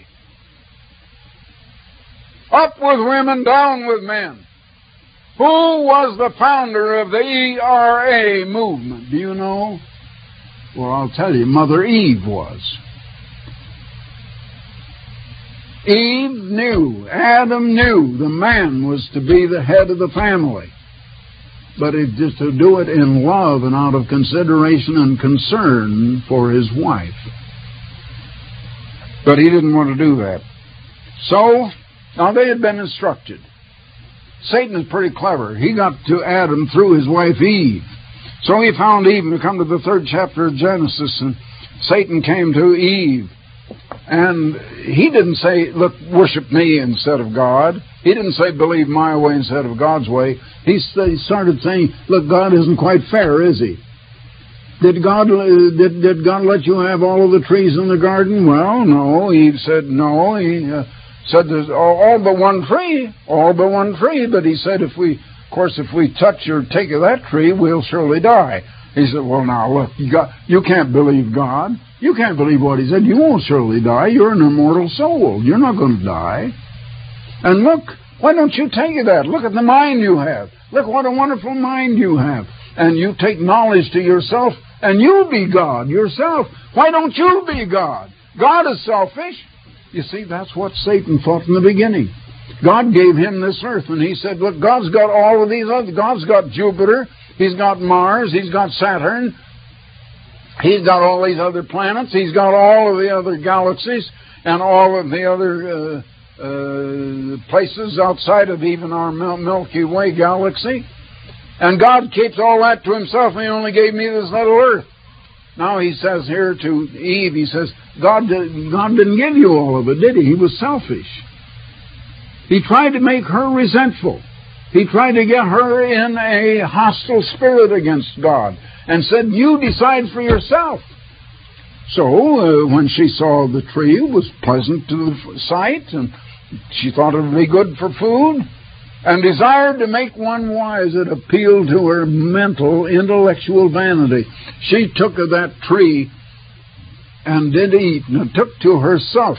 Up with women, down with men. Who was the founder of the E R A movement? Do you know? Well, I'll tell you, Mother Eve was. Eve knew, Adam knew the man was to be the head of the family. But it just to do it in love and out of consideration and concern for his wife. But he didn't want to do that. So, now they had been instructed. Satan is pretty clever. He got to Adam through his wife Eve. So he found Eve, and we come to the third chapter of Genesis, and Satan came to Eve. And he didn't say, look, worship me instead of God. He didn't say, believe my way instead of God's way. He started saying, look, God isn't quite fair, is he? Did God, did, did God let you have all of the trees in the garden? Well, no. Eve said, no. He uh, said, there's all, all but one tree. All but one tree. But he said, if we, of course, if we touch or take of that tree, we'll surely die. He said, well, now, look, you, got, you can't believe God. You can't believe what he said. You won't surely die. You're an immortal soul. You're not going to die. And look, why don't you take that? Look at the mind you have. Look what a wonderful mind you have. And you take knowledge to yourself, and you be God yourself. Why don't you be God? God is selfish. You see, that's what Satan thought in the beginning. God gave him this earth, and he said, look, God's got all of these other. God's got Jupiter. He's got Mars. He's got Saturn. He's got all these other planets. He's got all of the other galaxies and all of the other uh, uh, places outside of even our Milky Way galaxy. And God keeps all that to himself, and he only gave me this little earth. Now he says here to Eve, he says, God, did, God didn't give you all of it, did he? He was selfish. He tried to make her resentful. He tried to get her in a hostile spirit against God and said, you decide for yourself. So uh, when she saw the tree, it was pleasant to the sight, and she thought it would be good for food, and desired to make one wise. It appealed to her mental, intellectual vanity. She took of that tree and did eat, and took to herself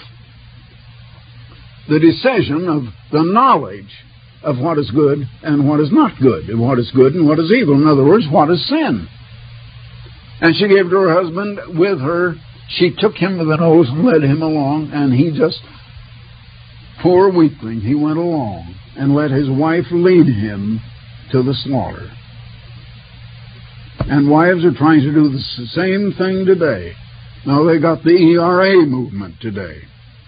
the decision of the knowledge of what is good and what is not good, and what is good and what is evil. In other words, what is sin. And she gave to her husband with her. She took him by the nose and led him along, and he just, poor weakling, he went along and let his wife lead him to the slaughter. And wives are trying to do the same thing today. Now they got the E R A movement today.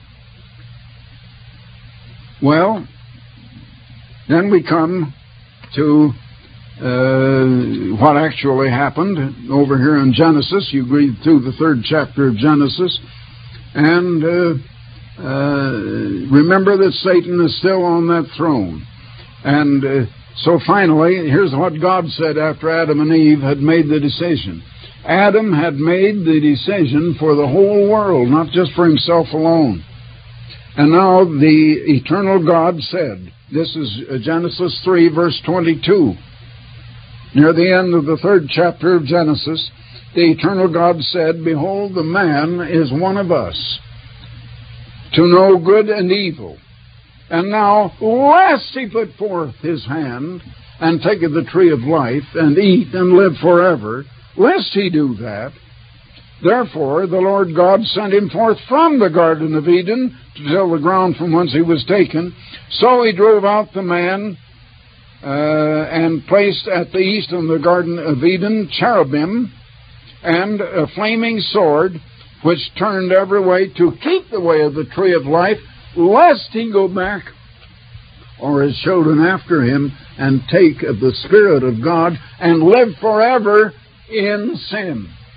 Well, then we come to uh, what actually happened over here in Genesis. You read through the third chapter of Genesis, and uh, uh, remember that Satan is still on that throne. And uh, so finally, here's what God said after Adam and Eve had made the decision. Adam had made the decision for the whole world, not just for himself alone. And now the eternal God said, this is Genesis three, verse twenty-two. Near the end of the third chapter of Genesis, the eternal God said, behold, the man is one of us, to know good and evil. And now, lest he put forth his hand, and take of the tree of life, and eat and live forever, lest he do that, therefore the Lord God sent him forth from the Garden of Eden to till the ground from whence he was taken. So he drove out the man uh, and placed at the east of the Garden of Eden cherubim and a flaming sword, which turned every way to keep the way of the tree of life, lest he go back or his children after him and take of the Spirit of God and live forever in sin.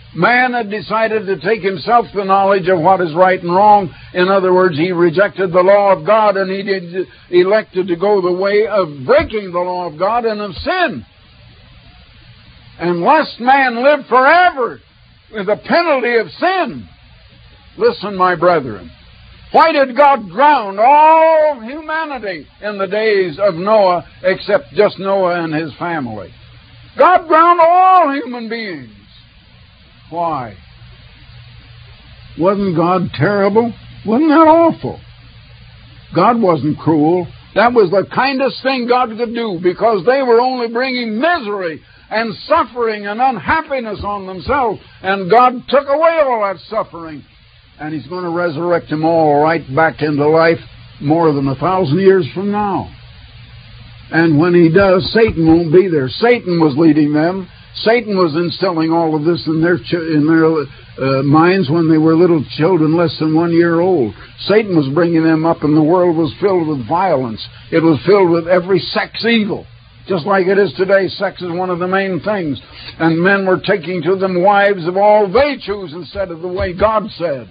Man had decided to take himself the knowledge of what is right and wrong. In other words, he rejected the law of God, and he did, elected to go the way of breaking the law of God and of sin. And lest man live forever with the penalty of sin. Listen, my brethren. Why did God drown all humanity in the days of Noah except just Noah and his family? God drowned all human beings. Why? Wasn't God terrible? Wasn't that awful? God wasn't cruel. That was the kindest thing God could do, because they were only bringing misery and suffering and unhappiness on themselves. And God took away all that suffering. And He's going to resurrect them all right back into life more than a thousand years from now. And when He does, Satan won't be there. Satan was leading them. Satan was instilling all of this in their ch- in their uh, minds when they were little children less than one year old. Satan was bringing them up, and the world was filled with violence. It was filled with every sex evil. Just like it is today, sex is one of the main things. And men were taking to them wives of all they choose instead of the way God said.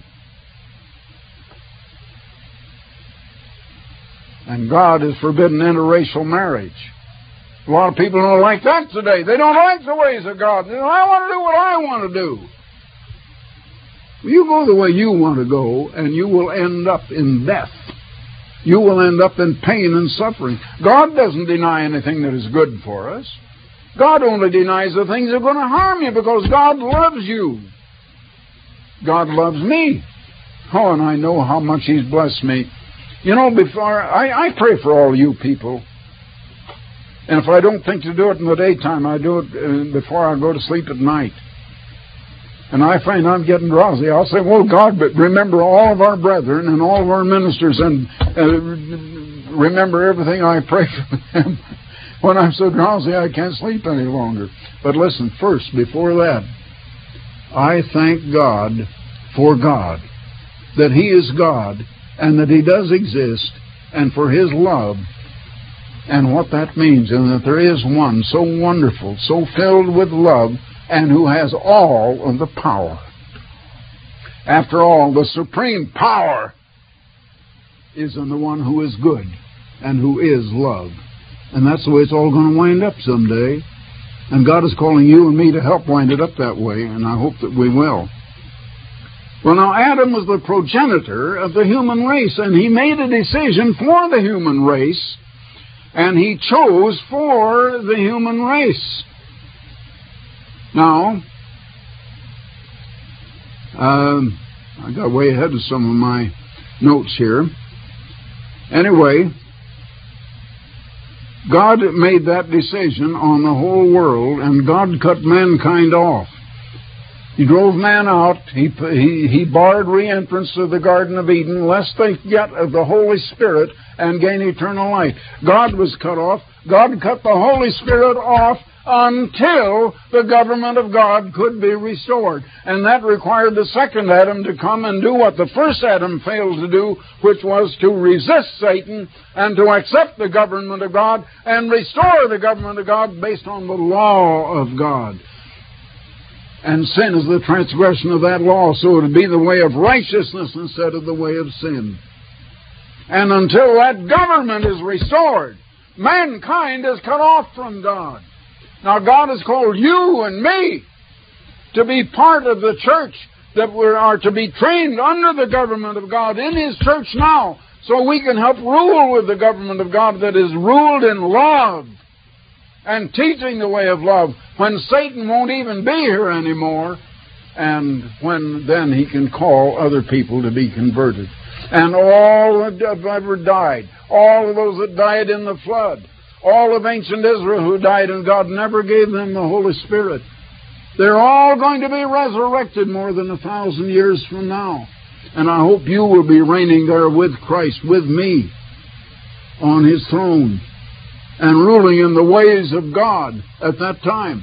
And God has forbidden interracial marriage. A lot of people don't like that today. They don't like the ways of God. They say, I want to do what I want to do. Well, you go the way you want to go, and you will end up in death. You will end up in pain and suffering. God doesn't deny anything that is good for us. God only denies the things that are going to harm you, because God loves you. God loves me. Oh, and I know how much He's blessed me. You know, before I, I pray for all you people. And if I don't think to do it in the daytime, I do it uh, before I go to sleep at night. And I find I'm getting drowsy. I'll say, well, God, but remember all of our brethren and all of our ministers, and uh, remember everything I pray for them. When I'm so drowsy, I can't sleep any longer. But listen, first, before that, I thank God for God, that He is God, and that He does exist, and for His love, and what that means, and that there is one so wonderful, so filled with love, and who has all of the power. After all, the supreme power is in the one who is good and who is love. And that's the way it's all going to wind up someday. And God is calling you and me to help wind it up that way, and I hope that we will. Well, now, Adam was the progenitor of the human race, and he made a decision for the human race, and he chose for the human race. Now, um, I got way ahead of some of my notes here. Anyway, God made that decision on the whole world, and God cut mankind off. He drove man out. He, he, he barred re-entrance to the Garden of Eden, lest they get of the Holy Spirit and gain eternal life. God was cut off. God cut the Holy Spirit off until the government of God could be restored. And that required the second Adam to come and do what the first Adam failed to do, which was to resist Satan and to accept the government of God and restore the government of God based on the law of God. And sin is the transgression of that law, so it would be the way of righteousness instead of the way of sin. And until that government is restored, mankind is cut off from God. Now, God has called you and me to be part of the church, that we are to be trained under the government of God in His church now, so we can help rule with the government of God that is ruled in love and teaching the way of love, when Satan won't even be here anymore, and when then he can call other people to be converted. And all that have ever died, all of those that died in the flood, all of ancient Israel who died and God never gave them the Holy Spirit, they're all going to be resurrected more than a thousand years from now. And I hope you will be reigning there with Christ, with me, on His throne, and ruling in the ways of God at that time.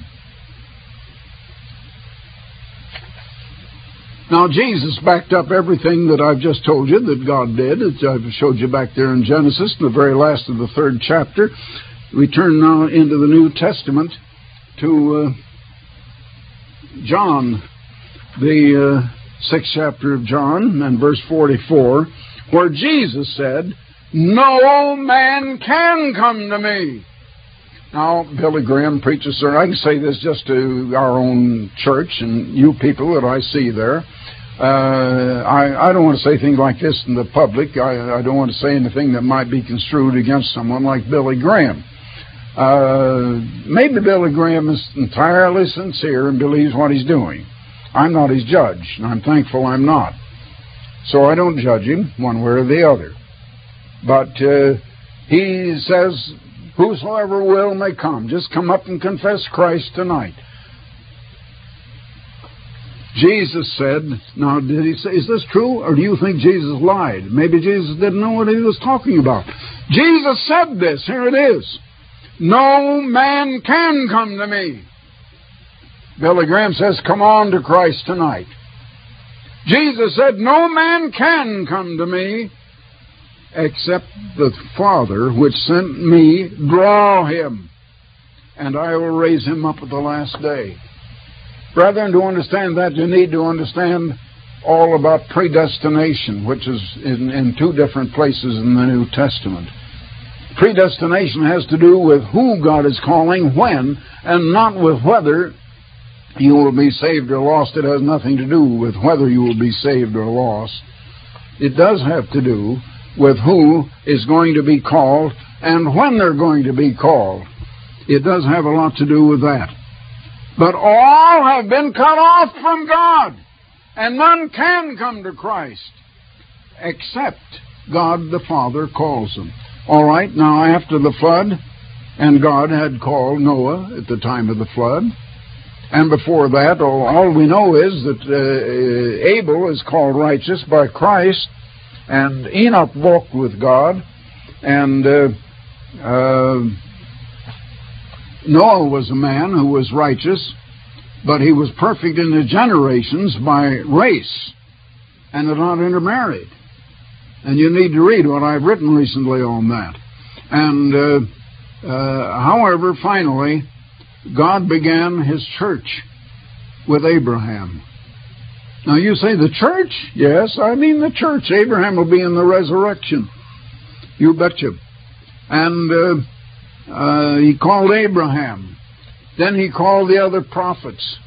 Now, Jesus backed up everything that I've just told you that God did. I've showed you back there in Genesis, the very last of the third chapter. We turn now into the New Testament to uh, John the uh, sixth chapter of John and verse forty-four, where Jesus said, "No man can come to me." Now, Billy Graham preaches there. I can say this just to our own church and you people that I see there. Uh, I, I don't want to say things like this in the public. I, I don't want to say anything that might be construed against someone like Billy Graham. Uh, maybe Billy Graham is entirely sincere and believes what he's doing. I'm not his judge, and I'm thankful I'm not. So I don't judge him one way or the other. But uh, he says, "Whosoever will may come." Just come up and confess Christ tonight. Jesus said, now did he say, is this true, or do you think Jesus lied? Maybe Jesus didn't know what he was talking about. Jesus said this, here it is. "No man can come to me." Billy Graham says, come on to Christ tonight. Jesus said, "No man can come to me except the Father which sent me draw him, and I will raise him up at the last day." Brethren, to understand that, you need to understand all about predestination, which is in, in two different places in the New Testament. Predestination has to do with who God is calling when, and not with whether you will be saved or lost. It has nothing to do with whether you will be saved or lost. It does have to do with who is going to be called and when they're going to be called. It does have a lot to do with that. But all have been cut off from God, and none can come to Christ except God the Father calls them. All right, now after the flood, and God had called Noah at the time of the flood, and before that, all, all we know is that uh, Abel is called righteous by Christ, and Enoch walked with God, and uh, uh, Noah was a man who was righteous, but he was perfect in his generations by race, and had not intermarried. And you need to read what I've written recently on that. And uh, uh, however, finally, God began his church with Abraham. Now you say, the church? Yes, I mean the church. Abraham will be in the resurrection. You betcha. And uh, uh, he called Abraham. Then he called the other prophets.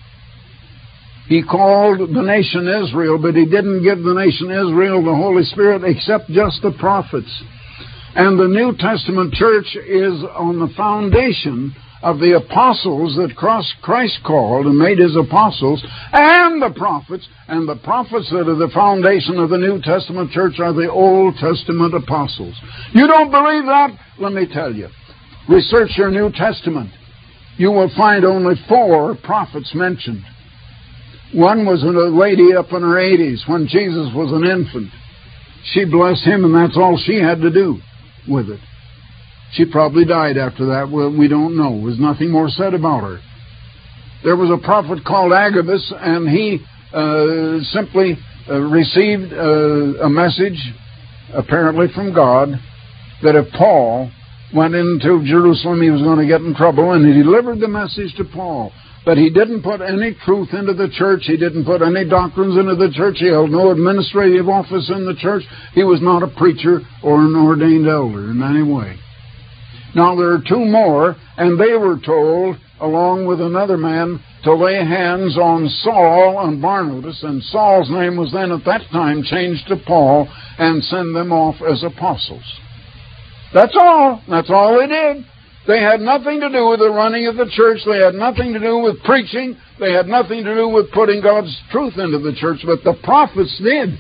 He called the nation Israel, but he didn't give the nation Israel the Holy Spirit except just the prophets. And the New Testament church is on the foundation of the apostles that Christ called and made his apostles, and the prophets. And the prophets that are the foundation of the New Testament church are the Old Testament apostles. You don't believe that? Let me tell you. Research your New Testament. You will find only four prophets mentioned. One was a lady up in her eighties when Jesus was an infant. She blessed him, and that's all she had to do with it. She probably died after that. Well, we don't know. There was nothing more said about her. There was a prophet called Agabus, and he uh, simply uh, received uh, a message, apparently from God, that if Paul went into Jerusalem, he was going to get in trouble, and he delivered the message to Paul. But he didn't put any truth into the church. He didn't put any doctrines into the church. He held no administrative office in the church. He was not a preacher or an ordained elder in any way. Now there are two more, and they were told, along with another man, to lay hands on Saul and Barnabas, and Saul's name was then at that time changed to Paul, and send them off as apostles. That's all. That's all they did. They had nothing to do with the running of the church. They had nothing to do with preaching. They had nothing to do with putting God's truth into the church, but the prophets did.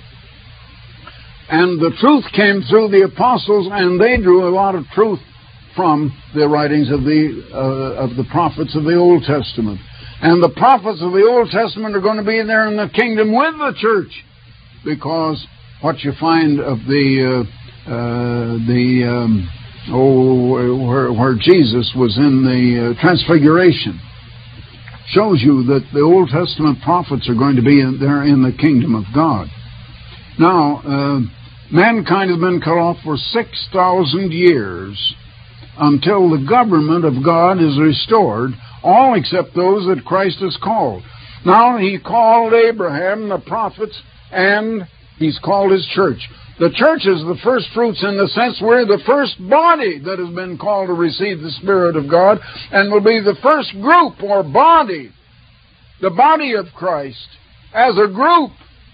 And the truth came through the apostles, and they drew a lot of truth from the writings of the uh, of the prophets of the Old Testament. And the prophets of the Old Testament are going to be there in the kingdom with the church, because what you find of the uh, uh, the um, oh where, where Jesus was in the uh, Transfiguration shows you that the Old Testament prophets are going to be in, there in the kingdom of God. Now, uh, mankind has been cut off for six thousand years, until the government of God is restored, all except those that Christ has called. Now he called Abraham, the prophets, and he's called his church. The church is the first fruits in the sense we're the first body that has been called to receive the Spirit of God, and will be the first group or body, the body of Christ, as a group,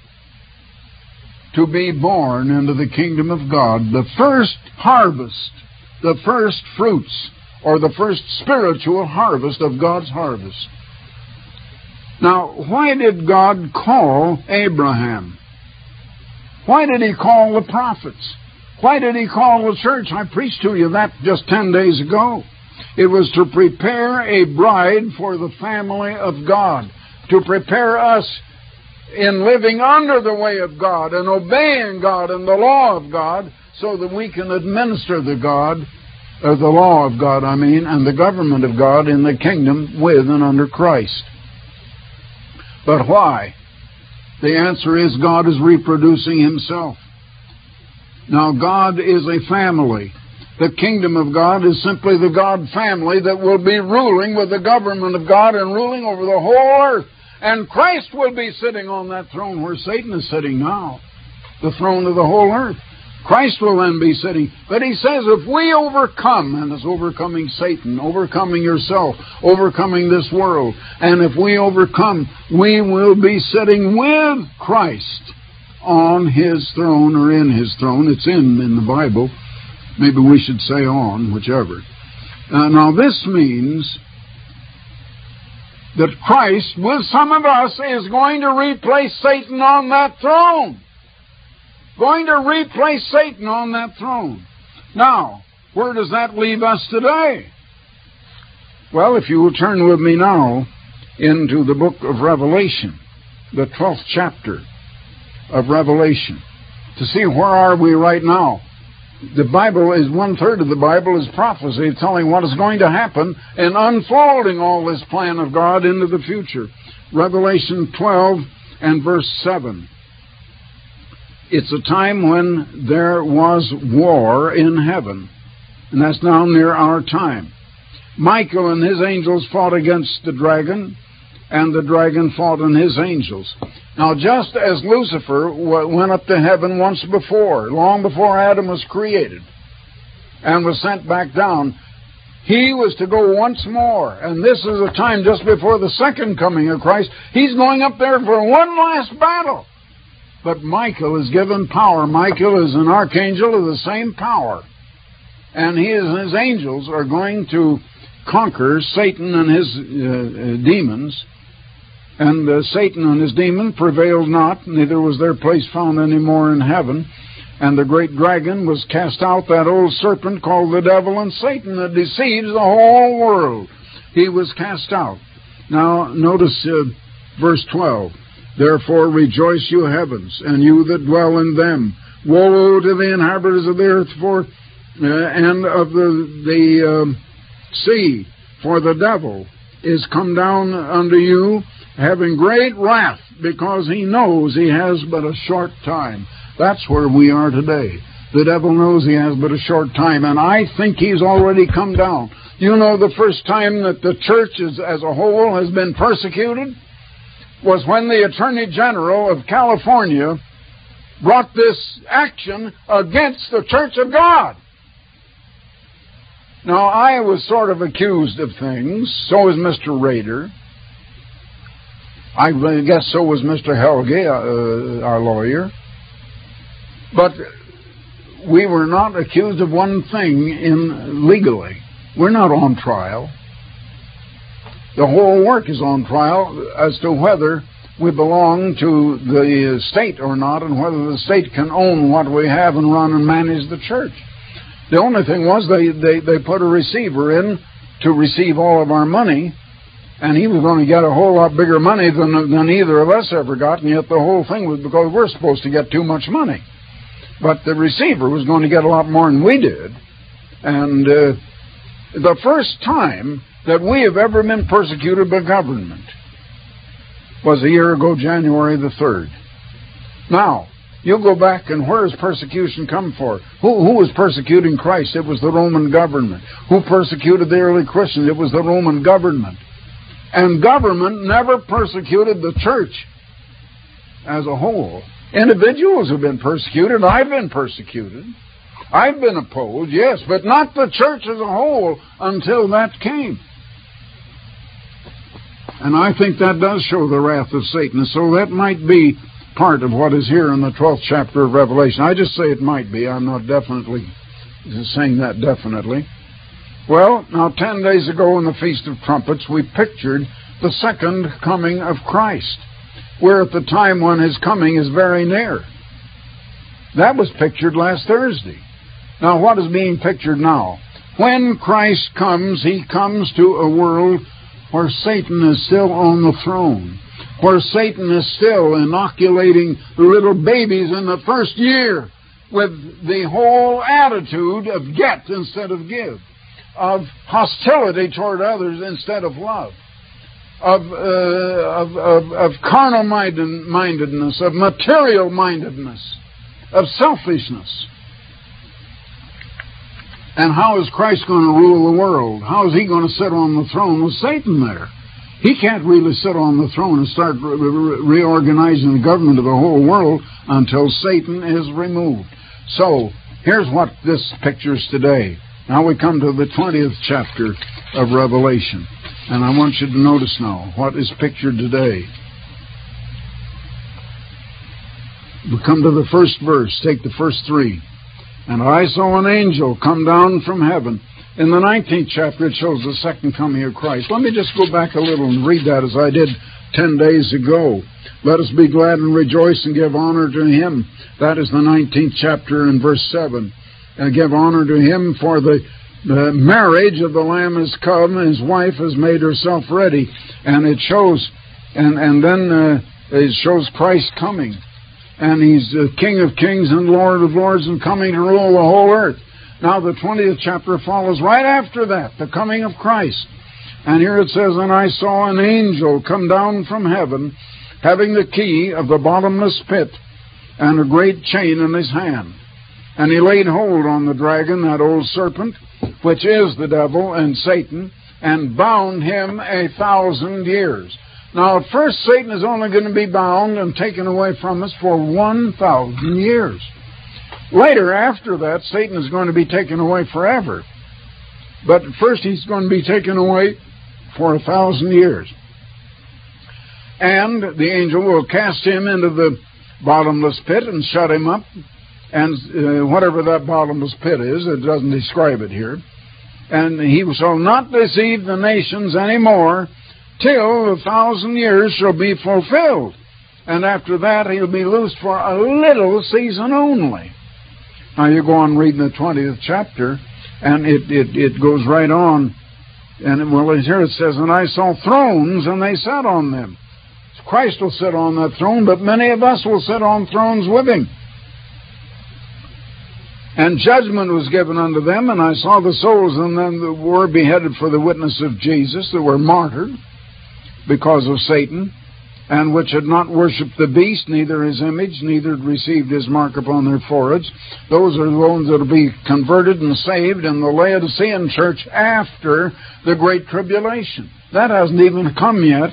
to be born into the kingdom of God. The first harvest, the first fruits, or the first spiritual harvest of God's harvest. Now, why did God call Abraham? Why did he call the prophets? Why did he call the church? I preached to you that just ten days ago. It was to prepare a bride for the family of God, to prepare us in living under the way of God and obeying God and the law of God, so that we can administer the God, or the law of God, I mean, and the government of God in the kingdom with and under Christ. But why? The answer is God is reproducing himself. Now, God is a family. The kingdom of God is simply the God family that will be ruling with the government of God and ruling over the whole earth. And Christ will be sitting on that throne where Satan is sitting now, the throne of the whole earth. Christ will then be sitting. But he says if we overcome, and it's overcoming Satan, overcoming yourself, overcoming this world, and if we overcome, we will be sitting with Christ on his throne, or in his throne. It's in in the Bible. Maybe we should say on, whichever. Uh, now this means that Christ, with some of us, is going to replace Satan on that throne. Going to replace Satan on that throne. Now, where does that leave us today? Well, if you will turn with me now into the book of Revelation, the twelfth chapter of Revelation, to see where are we right now. The Bible is, one-third of the Bible is prophecy, telling what is going to happen and unfolding all this plan of God into the future. Revelation twelve and verse seven. It's a time when there was war in heaven, and that's now near our time. Michael and his angels fought against the dragon, and the dragon fought and his angels. Now, just as Lucifer went up to heaven once before, long before Adam was created, and was sent back down, he was to go once more. And this is a time just before the second coming of Christ. He's going up there for one last battle. But Michael is given power. Michael is an archangel of the same power. And he and his angels are going to conquer Satan and his uh, uh, demons. And uh, Satan and his demon prevailed not, neither was their place found any more in heaven. And the great dragon was cast out, that old serpent called the devil and Satan, that deceives the whole world. He was cast out. Now, notice uh, verse twelve. Therefore rejoice, you heavens, and you that dwell in them. Woe to the inhabitants of the earth for, uh, and of the, the uh, sea, for the devil is come down unto you, having great wrath, because he knows he has but a short time. That's where we are today. The devil knows he has but a short time, and I think he's already come down. You know, the first time that the church is, as a whole has been persecuted was when the Attorney General of California brought this action against the Church of God. Now, I was sort of accused of things. So was Mister Rader. I guess so was Mister Helge, uh, our lawyer. But we were not accused of one thing in legally. We're not on trial. The whole work is on trial as to whether we belong to the state or not, and whether the state can own what we have and run and manage the church. The only thing was they, they, they put a receiver in to receive all of our money, and he was going to get a whole lot bigger money than, than either of us ever got, and yet the whole thing was because we're supposed to get too much money. But the receiver was going to get a lot more than we did. And uh, the first time that we have ever been persecuted by government was a year ago, January the third. Now, you go back, and where has persecution come for? Who, who was persecuting Christ? It was the Roman government. Who persecuted the early Christians? It was the Roman government. And government never persecuted the church as a whole. Individuals have been persecuted. I've been persecuted. I've been opposed, yes, but not the church as a whole until that came. And I think that does show the wrath of Satan. So that might be part of what is here in the twelfth chapter of Revelation. I just say it might be. I'm not definitely saying that definitely. Well, now ten days ago in the Feast of Trumpets, we pictured the second coming of Christ. We're at the time when His coming is very near. That was pictured last Thursday. Now, what is being pictured now? When Christ comes, He comes to a world where Satan is still on the throne, where Satan is still inoculating the little babies in the first year with the whole attitude of get instead of give, of hostility toward others instead of love, of, uh, of, of, of carnal mindedness, of material mindedness, of selfishness. And how is Christ going to rule the world? How is He going to sit on the throne with Satan there? He can't really sit on the throne and start re- re- reorganizing the government of the whole world until Satan is removed. So, here's what this pictures today. Now we come to the twentieth chapter of Revelation. And I want you to notice now what is pictured today. We come to the first verse. Take the first three. And I saw an angel come down from heaven. In the nineteenth chapter, it shows the second coming of Christ. Let me just go back a little and read that as I did ten days ago. Let us be glad and rejoice and give honor to Him. That is the nineteenth chapter in verse seven. And give honor to Him, for the, the marriage of the Lamb is come, and His wife has made herself ready. And it shows, and, and then uh, it shows Christ coming. And He's the King of kings and Lord of lords and coming to rule the whole earth. Now the twentieth chapter follows right after that, the coming of Christ. And here it says, and I saw an angel come down from heaven, having the key of the bottomless pit and a great chain in his hand. And he laid hold on the dragon, that old serpent, which is the devil and Satan, and bound him a thousand years. Now, at first, Satan is only going to be bound and taken away from us for one thousand years. Later, after that, Satan is going to be taken away forever. But at first, he's going to be taken away for a thousand years. And the angel will cast him into the bottomless pit and shut him up. And uh, whatever that bottomless pit is, it doesn't describe it here. And he shall not deceive the nations anymore, till the thousand years shall be fulfilled. And after that, he'll be loosed for a little season only. Now, you go on reading the twentieth chapter, and it, it, it goes right on. And, well, here it says, and I saw thrones, and they sat on them. Christ will sit on that throne, but many of us will sit on thrones with Him. And judgment was given unto them, and I saw the souls of them that were beheaded for the witness of Jesus, that were martyred because of Satan, and which had not worshipped the beast, neither his image, neither had received his mark upon their foreheads. Those are the ones that will be converted and saved in the Laodicean church after the Great Tribulation. That hasn't even come yet.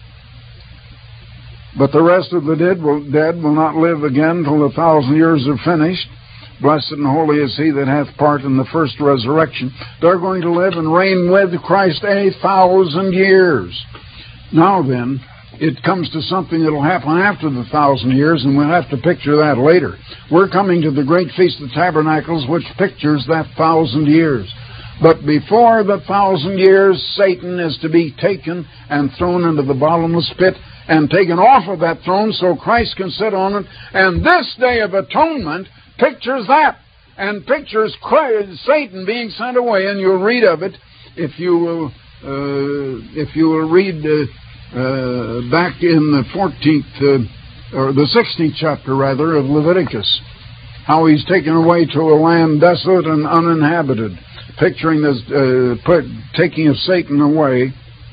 But the rest of the dead will, dead will not live again till the thousand years are finished. Blessed and holy is he that hath part in the first resurrection. They're going to live and reign with Christ a thousand years. Now then, it comes to something that will happen after the thousand years, and we'll have to picture that later. We're coming to the great Feast of Tabernacles, which pictures that thousand years. But before the thousand years, Satan is to be taken and thrown into the bottomless pit and taken off of that throne so Christ can sit on it. And this Day of Atonement pictures that, and pictures Christ, Satan being sent away. And you'll read of it if you will, uh, if you will read uh, uh, back in the fourteenth uh, or the sixteenth chapter rather of Leviticus, how he's taken away to a land desolate and uninhabited, picturing this uh, put, taking of Satan away.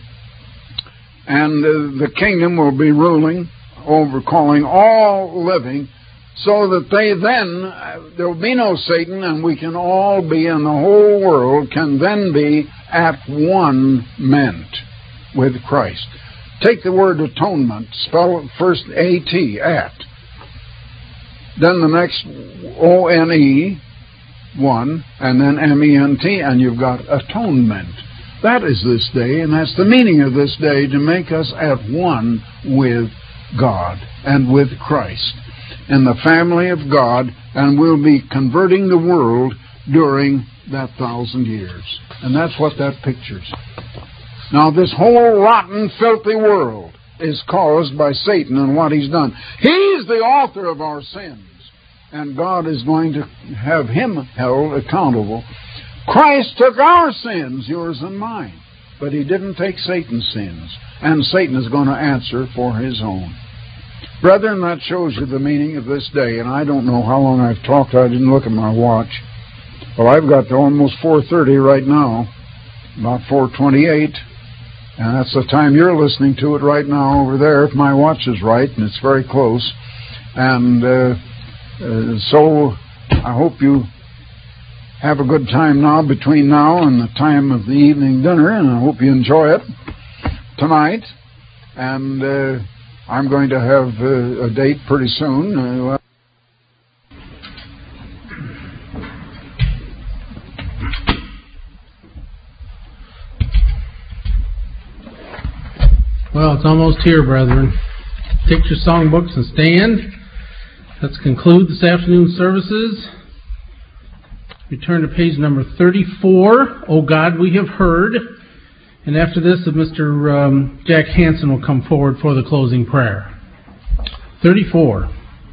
And uh, the kingdom will be ruling over, calling all living, so that they then, uh, there will be no Satan, and we can all be, in the whole world, can then be at one meant. with Christ. Take the word atonement, spell it first A T, at. Then the next O N E, one, and then M E N T, and you've got atonement. That is this day, and that's the meaning of this day, to make us at one with God and with Christ in the family of God, and we'll be converting the world during that thousand years. And that's what that pictures. Now, this whole rotten, filthy world is caused by Satan and what he's done. He's the author of our sins, and God is going to have him held accountable. Christ took our sins, yours and mine, but he didn't take Satan's sins, and Satan is going to answer for his own. Brethren, that shows you the meaning of this day, and I don't know how long I've talked. I didn't look at my watch. Well, I've got to almost four thirty right now, about four twenty-eight, and that's the time you're listening to it right now over there, if my watch is right, and it's very close. And uh, uh, so I hope you have a good time now between now and the time of the evening dinner, and I hope you enjoy it tonight. And uh, I'm going to have uh, a date pretty soon. Uh, Well, it's almost here, brethren. Take your songbooks and stand. Let's conclude this afternoon's services. We turn to page number thirty-four, O God, We Have Heard. And after this, Mister Um, Jack Hansen will come forward for the closing prayer. thirty-four.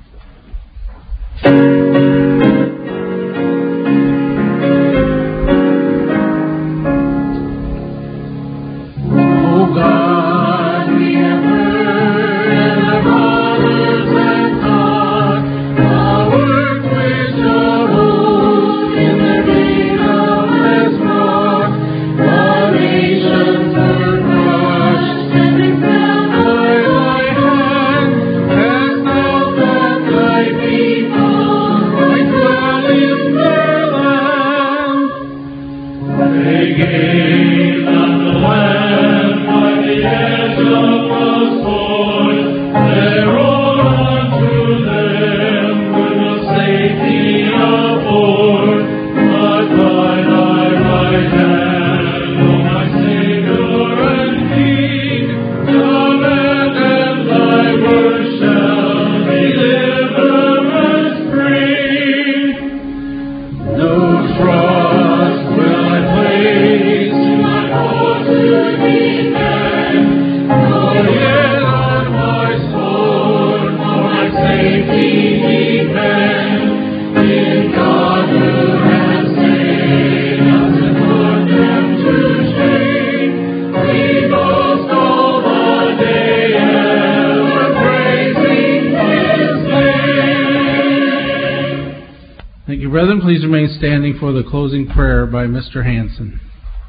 Brethren, please remain standing for the closing prayer by Mister Hansen.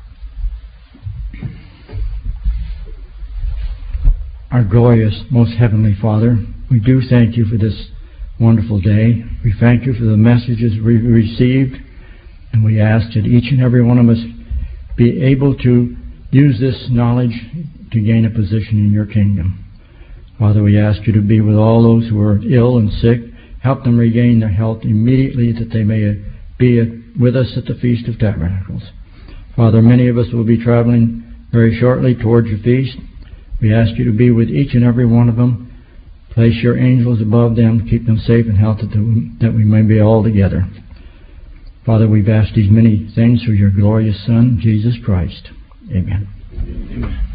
Our glorious, most heavenly Father, we do thank you for this wonderful day. We thank you for the messages we've received, and we ask that each and every one of us be able to use this knowledge to gain a position in your kingdom. Father, we ask you to be with all those who are ill and sick. Help them regain their health immediately, that they may be with us at the Feast of Tabernacles. Father, many of us will be traveling very shortly towards your feast. We ask you to be with each and every one of them. Place your angels above them, keep them safe and healthy, that we may be all together. Father, we've asked these many things through your glorious Son, Jesus Christ. Amen. Amen.